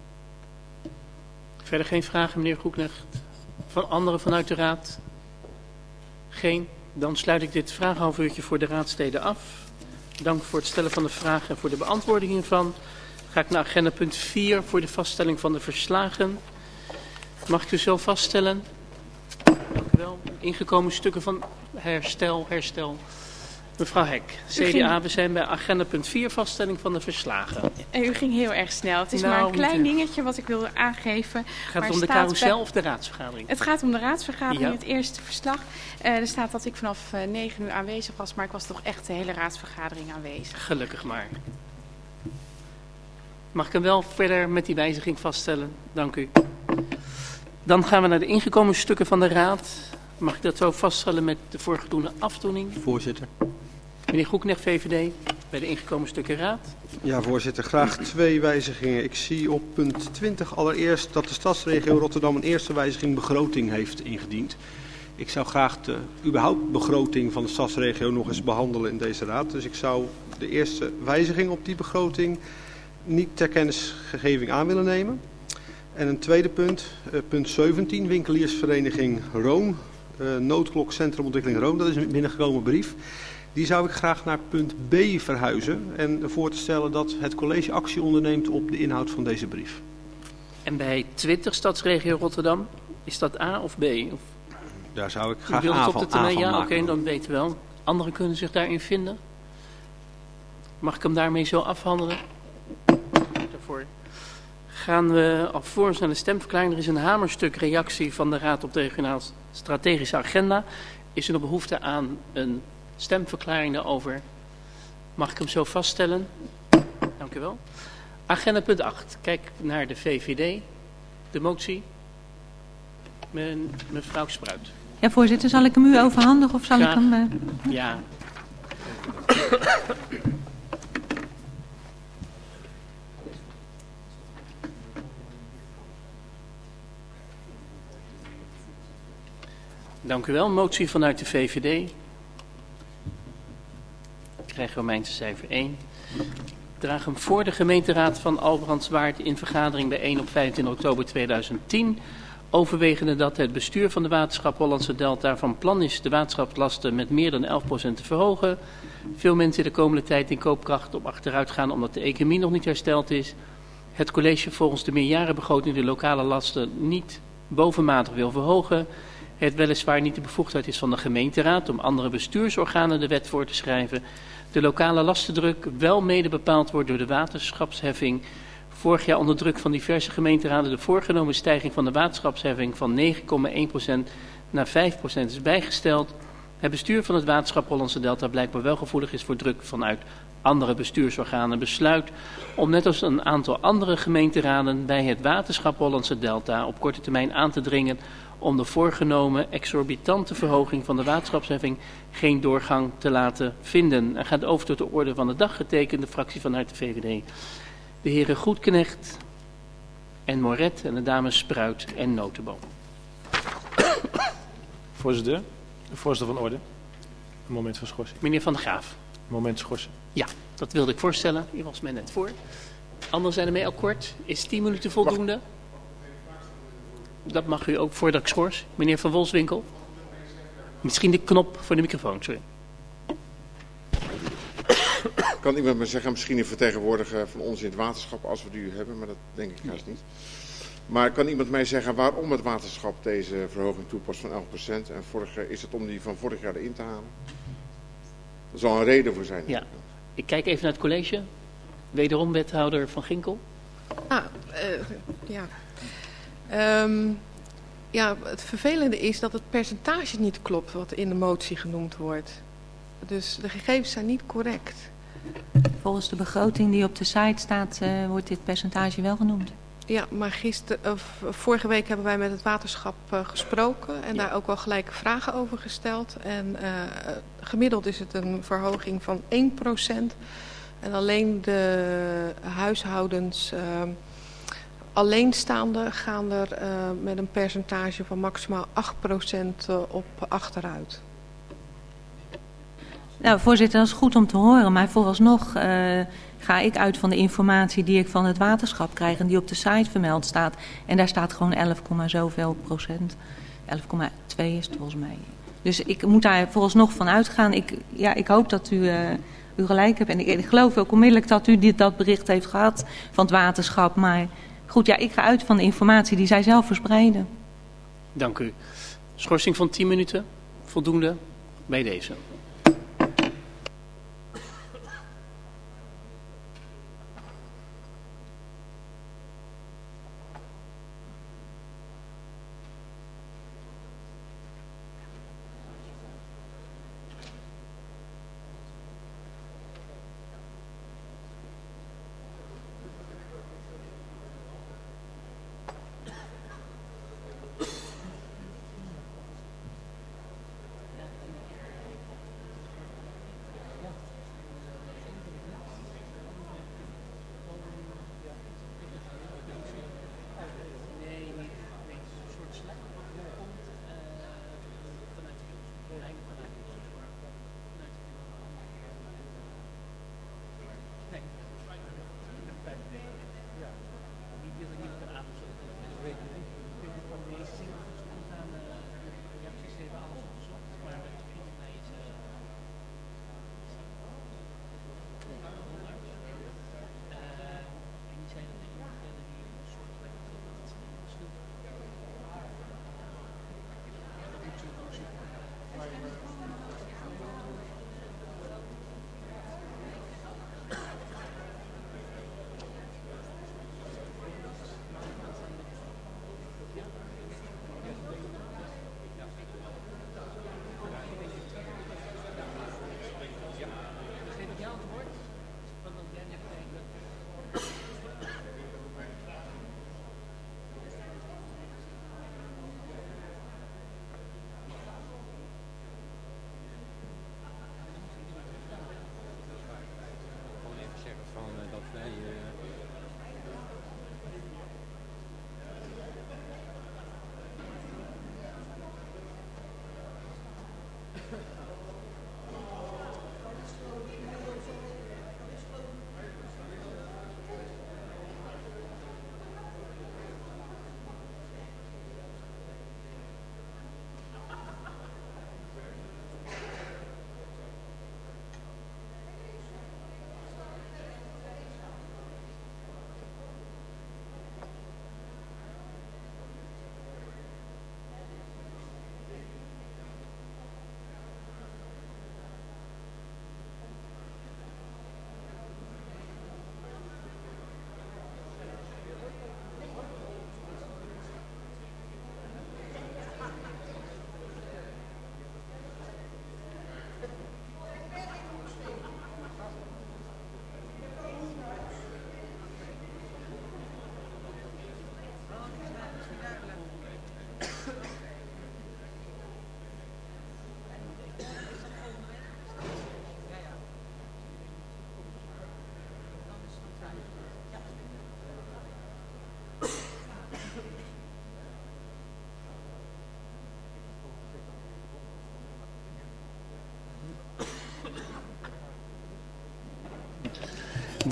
Verder geen vragen, meneer Goeknecht. Van anderen vanuit de raad? Geen. Dan sluit ik dit vragenhalfuurtje voor de raadsleden af. Dank voor het stellen van de vragen en voor de beantwoording hiervan. Ga ik naar agenda punt vier voor de vaststelling van de verslagen. Mag ik u zo vaststellen? Dank u wel. Ingekomen stukken van herstel, herstel. Mevrouw Hek, C D A, we zijn bij agenda punt vier, vaststelling van de verslagen. En u ging heel erg snel. Het is nou, maar een klein dingetje wat ik wilde aangeven. Gaat het om de carousel bij... of de raadsvergadering? Het gaat om de raadsvergadering, ja. Het eerste verslag. Uh, er staat dat ik vanaf uh, negen uur aanwezig was, maar ik was toch echt de hele raadsvergadering aanwezig. Gelukkig maar. Mag ik hem wel verder met die wijziging vaststellen? Dank u. Dan gaan we naar de ingekomen stukken van de raad. Mag ik dat zo vaststellen met de voorgedoende afdoening? Voorzitter. Meneer Goeknecht, V V D, bij de ingekomen stukken raad. Ja, voorzitter. Graag twee wijzigingen. Ik zie op punt twintig allereerst dat de stadsregio Rotterdam een eerste wijziging begroting heeft ingediend. Ik zou graag de überhaupt begroting van de stadsregio nog eens behandelen in deze raad. Dus ik zou de eerste wijziging op die begroting niet ter kennisgeving aan willen nemen. En een tweede punt, uh, punt zeventien, winkeliersvereniging Roon, uh, noodklok Centrumontwikkeling Roon, dat is een binnengekomen brief. Die zou ik graag naar punt B verhuizen en voor te stellen dat het college actie onderneemt op de inhoud van deze brief. En bij twintig Stadsregio Rotterdam, is dat A of B? Of... Daar zou ik U graag wilt A het van, op de termijn? A van Ja, oké, maken. dan weten we wel. Anderen kunnen zich daarin vinden. Mag ik hem daarmee zo afhandelen? Daarvoor gaan we alvorens naar de stemverklaring. Er is een hamerstuk reactie van de Raad op de Regionaal Strategische Agenda. Is er nog behoefte aan een stemverklaring daarover? Mag ik hem zo vaststellen? Dank u wel. Agenda punt acht. Kijk naar de V V D. De motie. Met mevrouw Spruit. Ja, voorzitter, zal ik hem u overhandigen of zal Graag. ik hem... Uh... Ja. Dank u wel. Motie vanuit de V V D. Ik krijg Romeinse cijfer één. Ik draag hem voor de gemeenteraad van Albrandswaard in vergadering bij één op vijfentwintig oktober tweeduizend tien. Overwegende dat het bestuur van de waterschap Hollandse Delta van plan is de waterschapslasten met meer dan elf procent te verhogen. Veel mensen de komende tijd in koopkracht op achteruit gaan omdat de economie nog niet hersteld is. Het college volgens de meerjarenbegroting de lokale lasten niet bovenmatig wil verhogen. Het weliswaar niet de bevoegdheid is van de gemeenteraad om andere bestuursorganen de wet voor te schrijven. De lokale lastendruk wel mede bepaald wordt door de waterschapsheffing. Vorig jaar onder druk van diverse gemeenteraden de voorgenomen stijging van de waterschapsheffing van negen komma één procent naar vijf procent is bijgesteld. Het bestuur van het waterschap Hollandse Delta blijkbaar wel gevoelig is voor druk vanuit andere bestuursorganen besluit om net als een aantal andere gemeenteraden bij het waterschap Hollandse Delta op korte termijn aan te dringen om de voorgenomen exorbitante verhoging van de waterschapsheffing geen doorgang te laten vinden. Er gaat over tot de orde van de dag getekend, de fractie vanuit de V V D. De heren Goedknecht en Moret en de dames Spruit en Notenboom. Voorzitter, voorstel van orde. Een moment van schorsing. Meneer Van der Graaf. Een moment schorsen. Ja, dat wilde ik voorstellen. U was mij net voor. Anderen zijn ermee akkoord. Is tien minuten voldoende? Dat mag u ook voordat ik schors. Meneer Van Wolfswinkel. Misschien de knop voor de microfoon, sorry. Kan iemand me zeggen, misschien een vertegenwoordiger van ons in het waterschap, als we die hebben, maar dat denk ik juist niet. Maar kan iemand mij zeggen waarom het waterschap deze verhoging toepast van elf procent? En vorig, is het om die van vorig jaar erin te halen? Er zal een reden voor zijn. Ja, ik kijk even naar het college. Wederom wethouder Van Ginkel. Ah, uh, ja. Um, ja, het vervelende is dat het percentage niet klopt wat in de motie genoemd wordt. Dus de gegevens zijn niet correct. Volgens de begroting die op de site staat, uh, wordt dit percentage wel genoemd. Ja, maar gister, of, vorige week hebben wij met het waterschap uh, gesproken en ja. daar ook wel gelijke vragen over gesteld. En uh, gemiddeld is het een verhoging van één procent. En alleen de huishoudens uh, alleenstaande gaan er uh, met een percentage van maximaal acht procent uh, op achteruit. Nou, voorzitter, dat is goed om te horen. Maar vooralsnog uh, ga ik uit van de informatie die ik van het waterschap krijg en die op de site vermeld staat. En daar staat gewoon elf, zoveel procent. elf komma twee is het volgens mij. Dus ik moet daar vooralsnog van uitgaan. Ik, ja, ik hoop dat u, uh, u gelijk hebt. En ik, ik geloof ook onmiddellijk dat u dit, dat bericht heeft gehad van het waterschap. Maar goed, ja, ik ga uit van de informatie die zij zelf verspreiden. Dank u. Schorsing van tien minuten. Voldoende bij deze.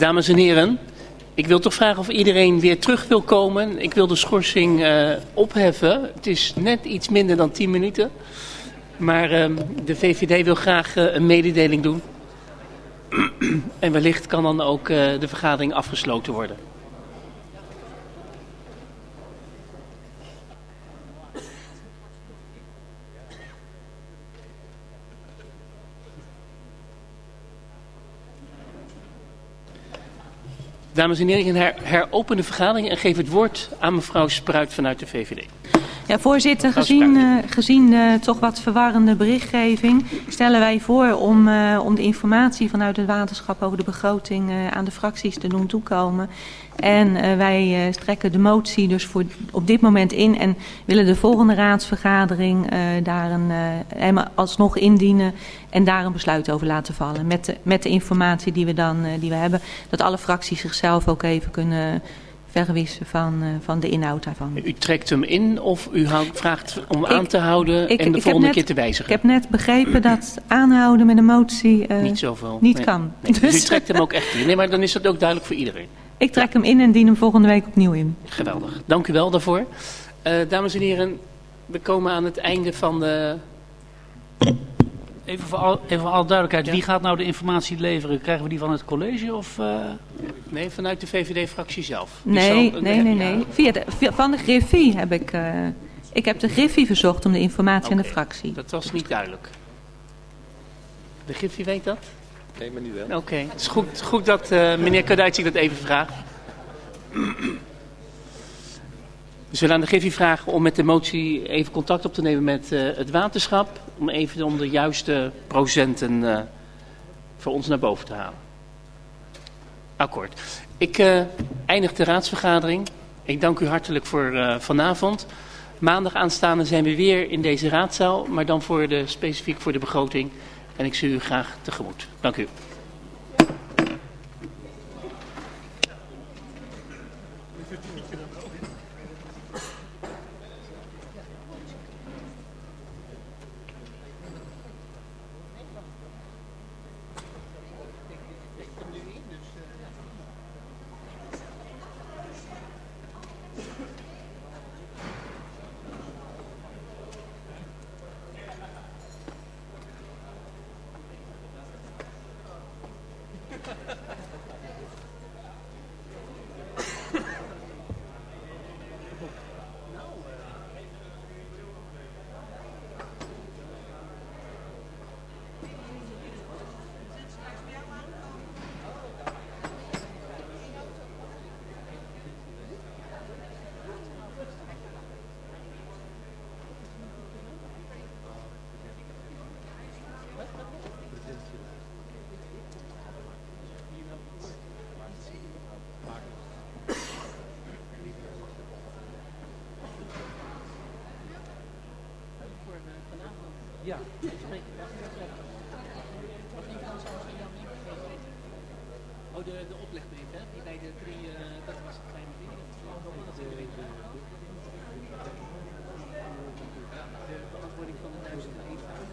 Dames en heren, ik wil toch vragen of iedereen weer terug wil komen. Ik wil de schorsing uh, opheffen. Het is net iets minder dan tien minuten. Maar uh, de V V D wil graag uh, een mededeling doen. En wellicht kan dan ook uh, de vergadering afgesloten worden. Dames en heren, ik her, heropen de vergadering en geef het woord aan mevrouw Spruit vanuit de V V D. Ja, voorzitter, gezien, uh, gezien de toch wat verwarrende berichtgeving stellen wij voor om, uh, om de informatie vanuit het waterschap over de begroting uh, aan de fracties te doen toekomen. En uh, wij uh, strekken de motie dus voor op dit moment in en willen de volgende raadsvergadering uh, daar een, uh, hem alsnog indienen en daar een besluit over laten vallen. Met de, met de informatie die we dan uh, die we hebben, dat alle fracties zichzelf ook even kunnen verwissen van, uh, van de inhoud daarvan. U trekt hem in of u houdt, vraagt om ik, aan te houden ik, en de ik volgende net, keer te wijzigen? Ik heb net begrepen dat aanhouden met een motie uh, niet, zoveel. niet nee. kan. Nee, dus, dus u trekt hem ook echt in. Nee, maar dan is dat ook duidelijk voor iedereen. Ik trek ja. hem in en dien hem volgende week opnieuw in. Geweldig. Dank u wel daarvoor. Uh, dames en heren, we komen aan het einde van de... Even voor, al, even voor alle duidelijkheid, ja. Wie gaat nou de informatie leveren? Krijgen we die van het college of... Uh... Nee, vanuit de V V D-fractie zelf. Nee, zal, nee, nee, nee. Ja. Via de, via, van de Griffie heb ik... Uh, ik heb de Griffie verzocht om de informatie okay. aan de fractie. Dat was niet duidelijk. De Griffie weet dat? Nee, maar nu wel. Oké, okay. Het is goed, goed dat uh, meneer Kaduitsik dat even vraagt. We zullen aan de Griffie vragen om met de motie even contact op te nemen met uh, het waterschap. Om even om de juiste procenten uh, voor ons naar boven te halen. Akkoord. Ik uh, eindig de raadsvergadering. Ik dank u hartelijk voor uh, vanavond. Maandag aanstaande zijn we weer in deze raadzaal. Maar dan voor de, specifiek voor de begroting. En ik zie u graag tegemoet. Dank u. Ja, oh, de, de oplegbrief, hè? Die bij de drie, uh, dat was een kleine ding. Dat de, de, de beantwoording van de duizend eenvoudig.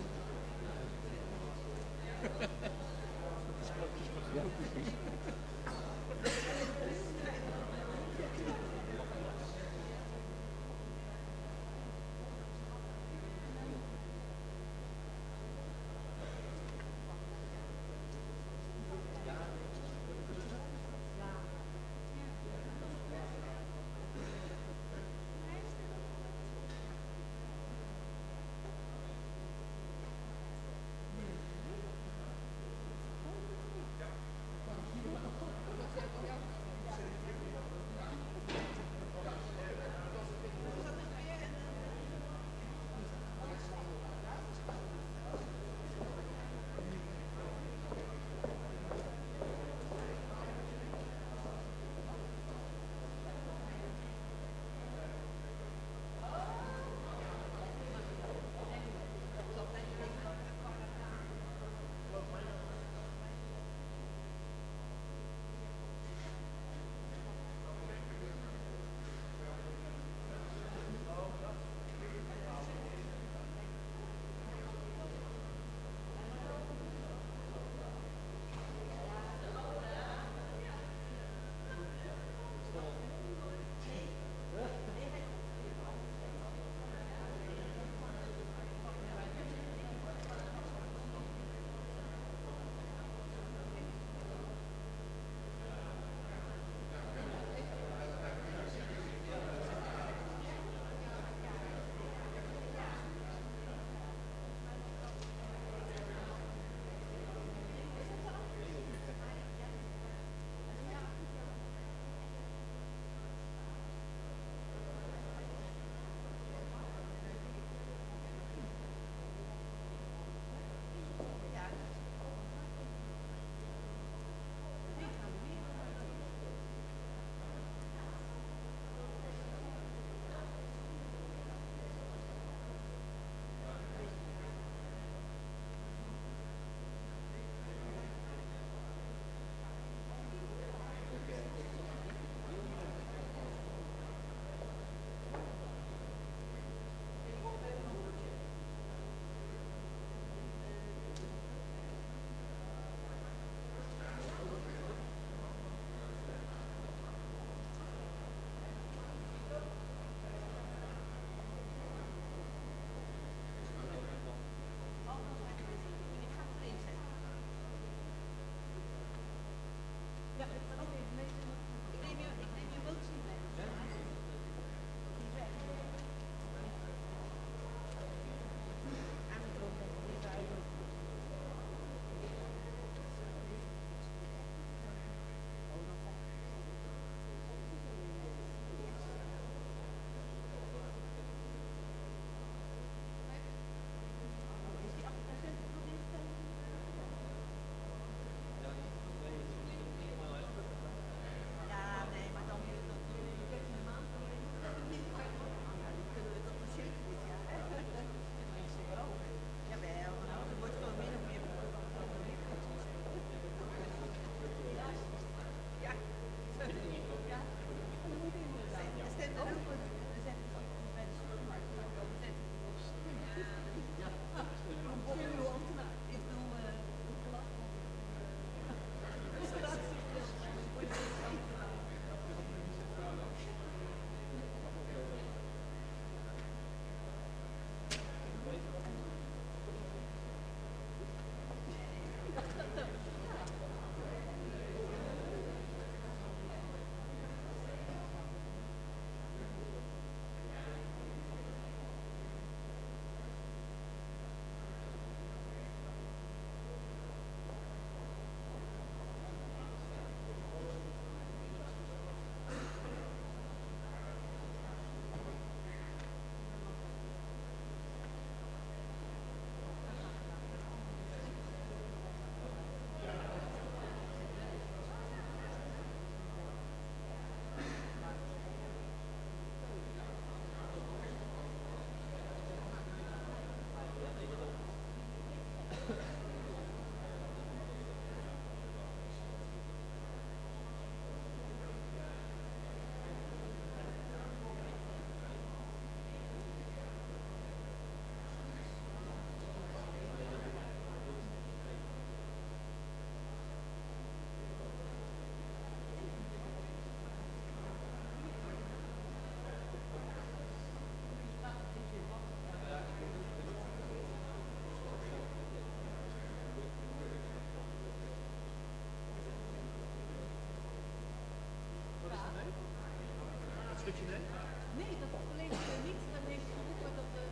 schutje nee? Nee, dat alleen niet. Dan heeft geroepen dat de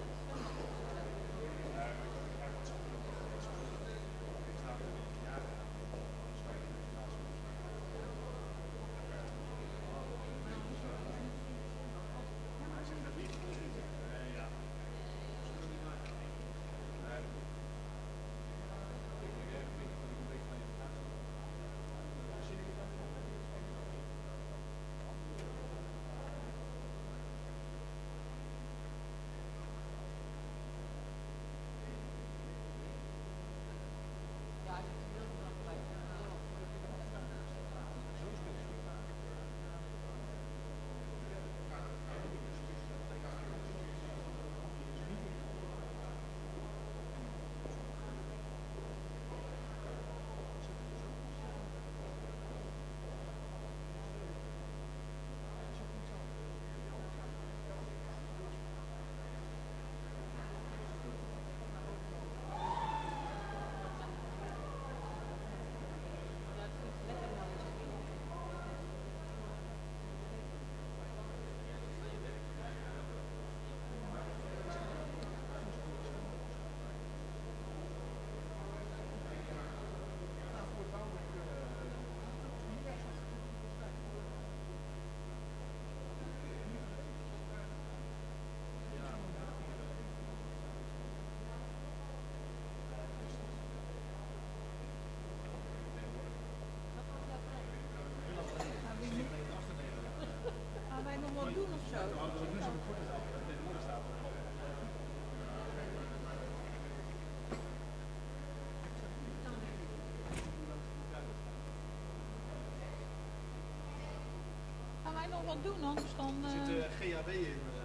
nog wat doen, anders dan... Uh... Er zit uh, G H B in. Uh.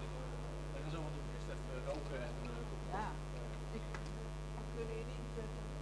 En dan zo wat doen. Eerst even roken en... Uh, ja, ik wil hier niet... Uh,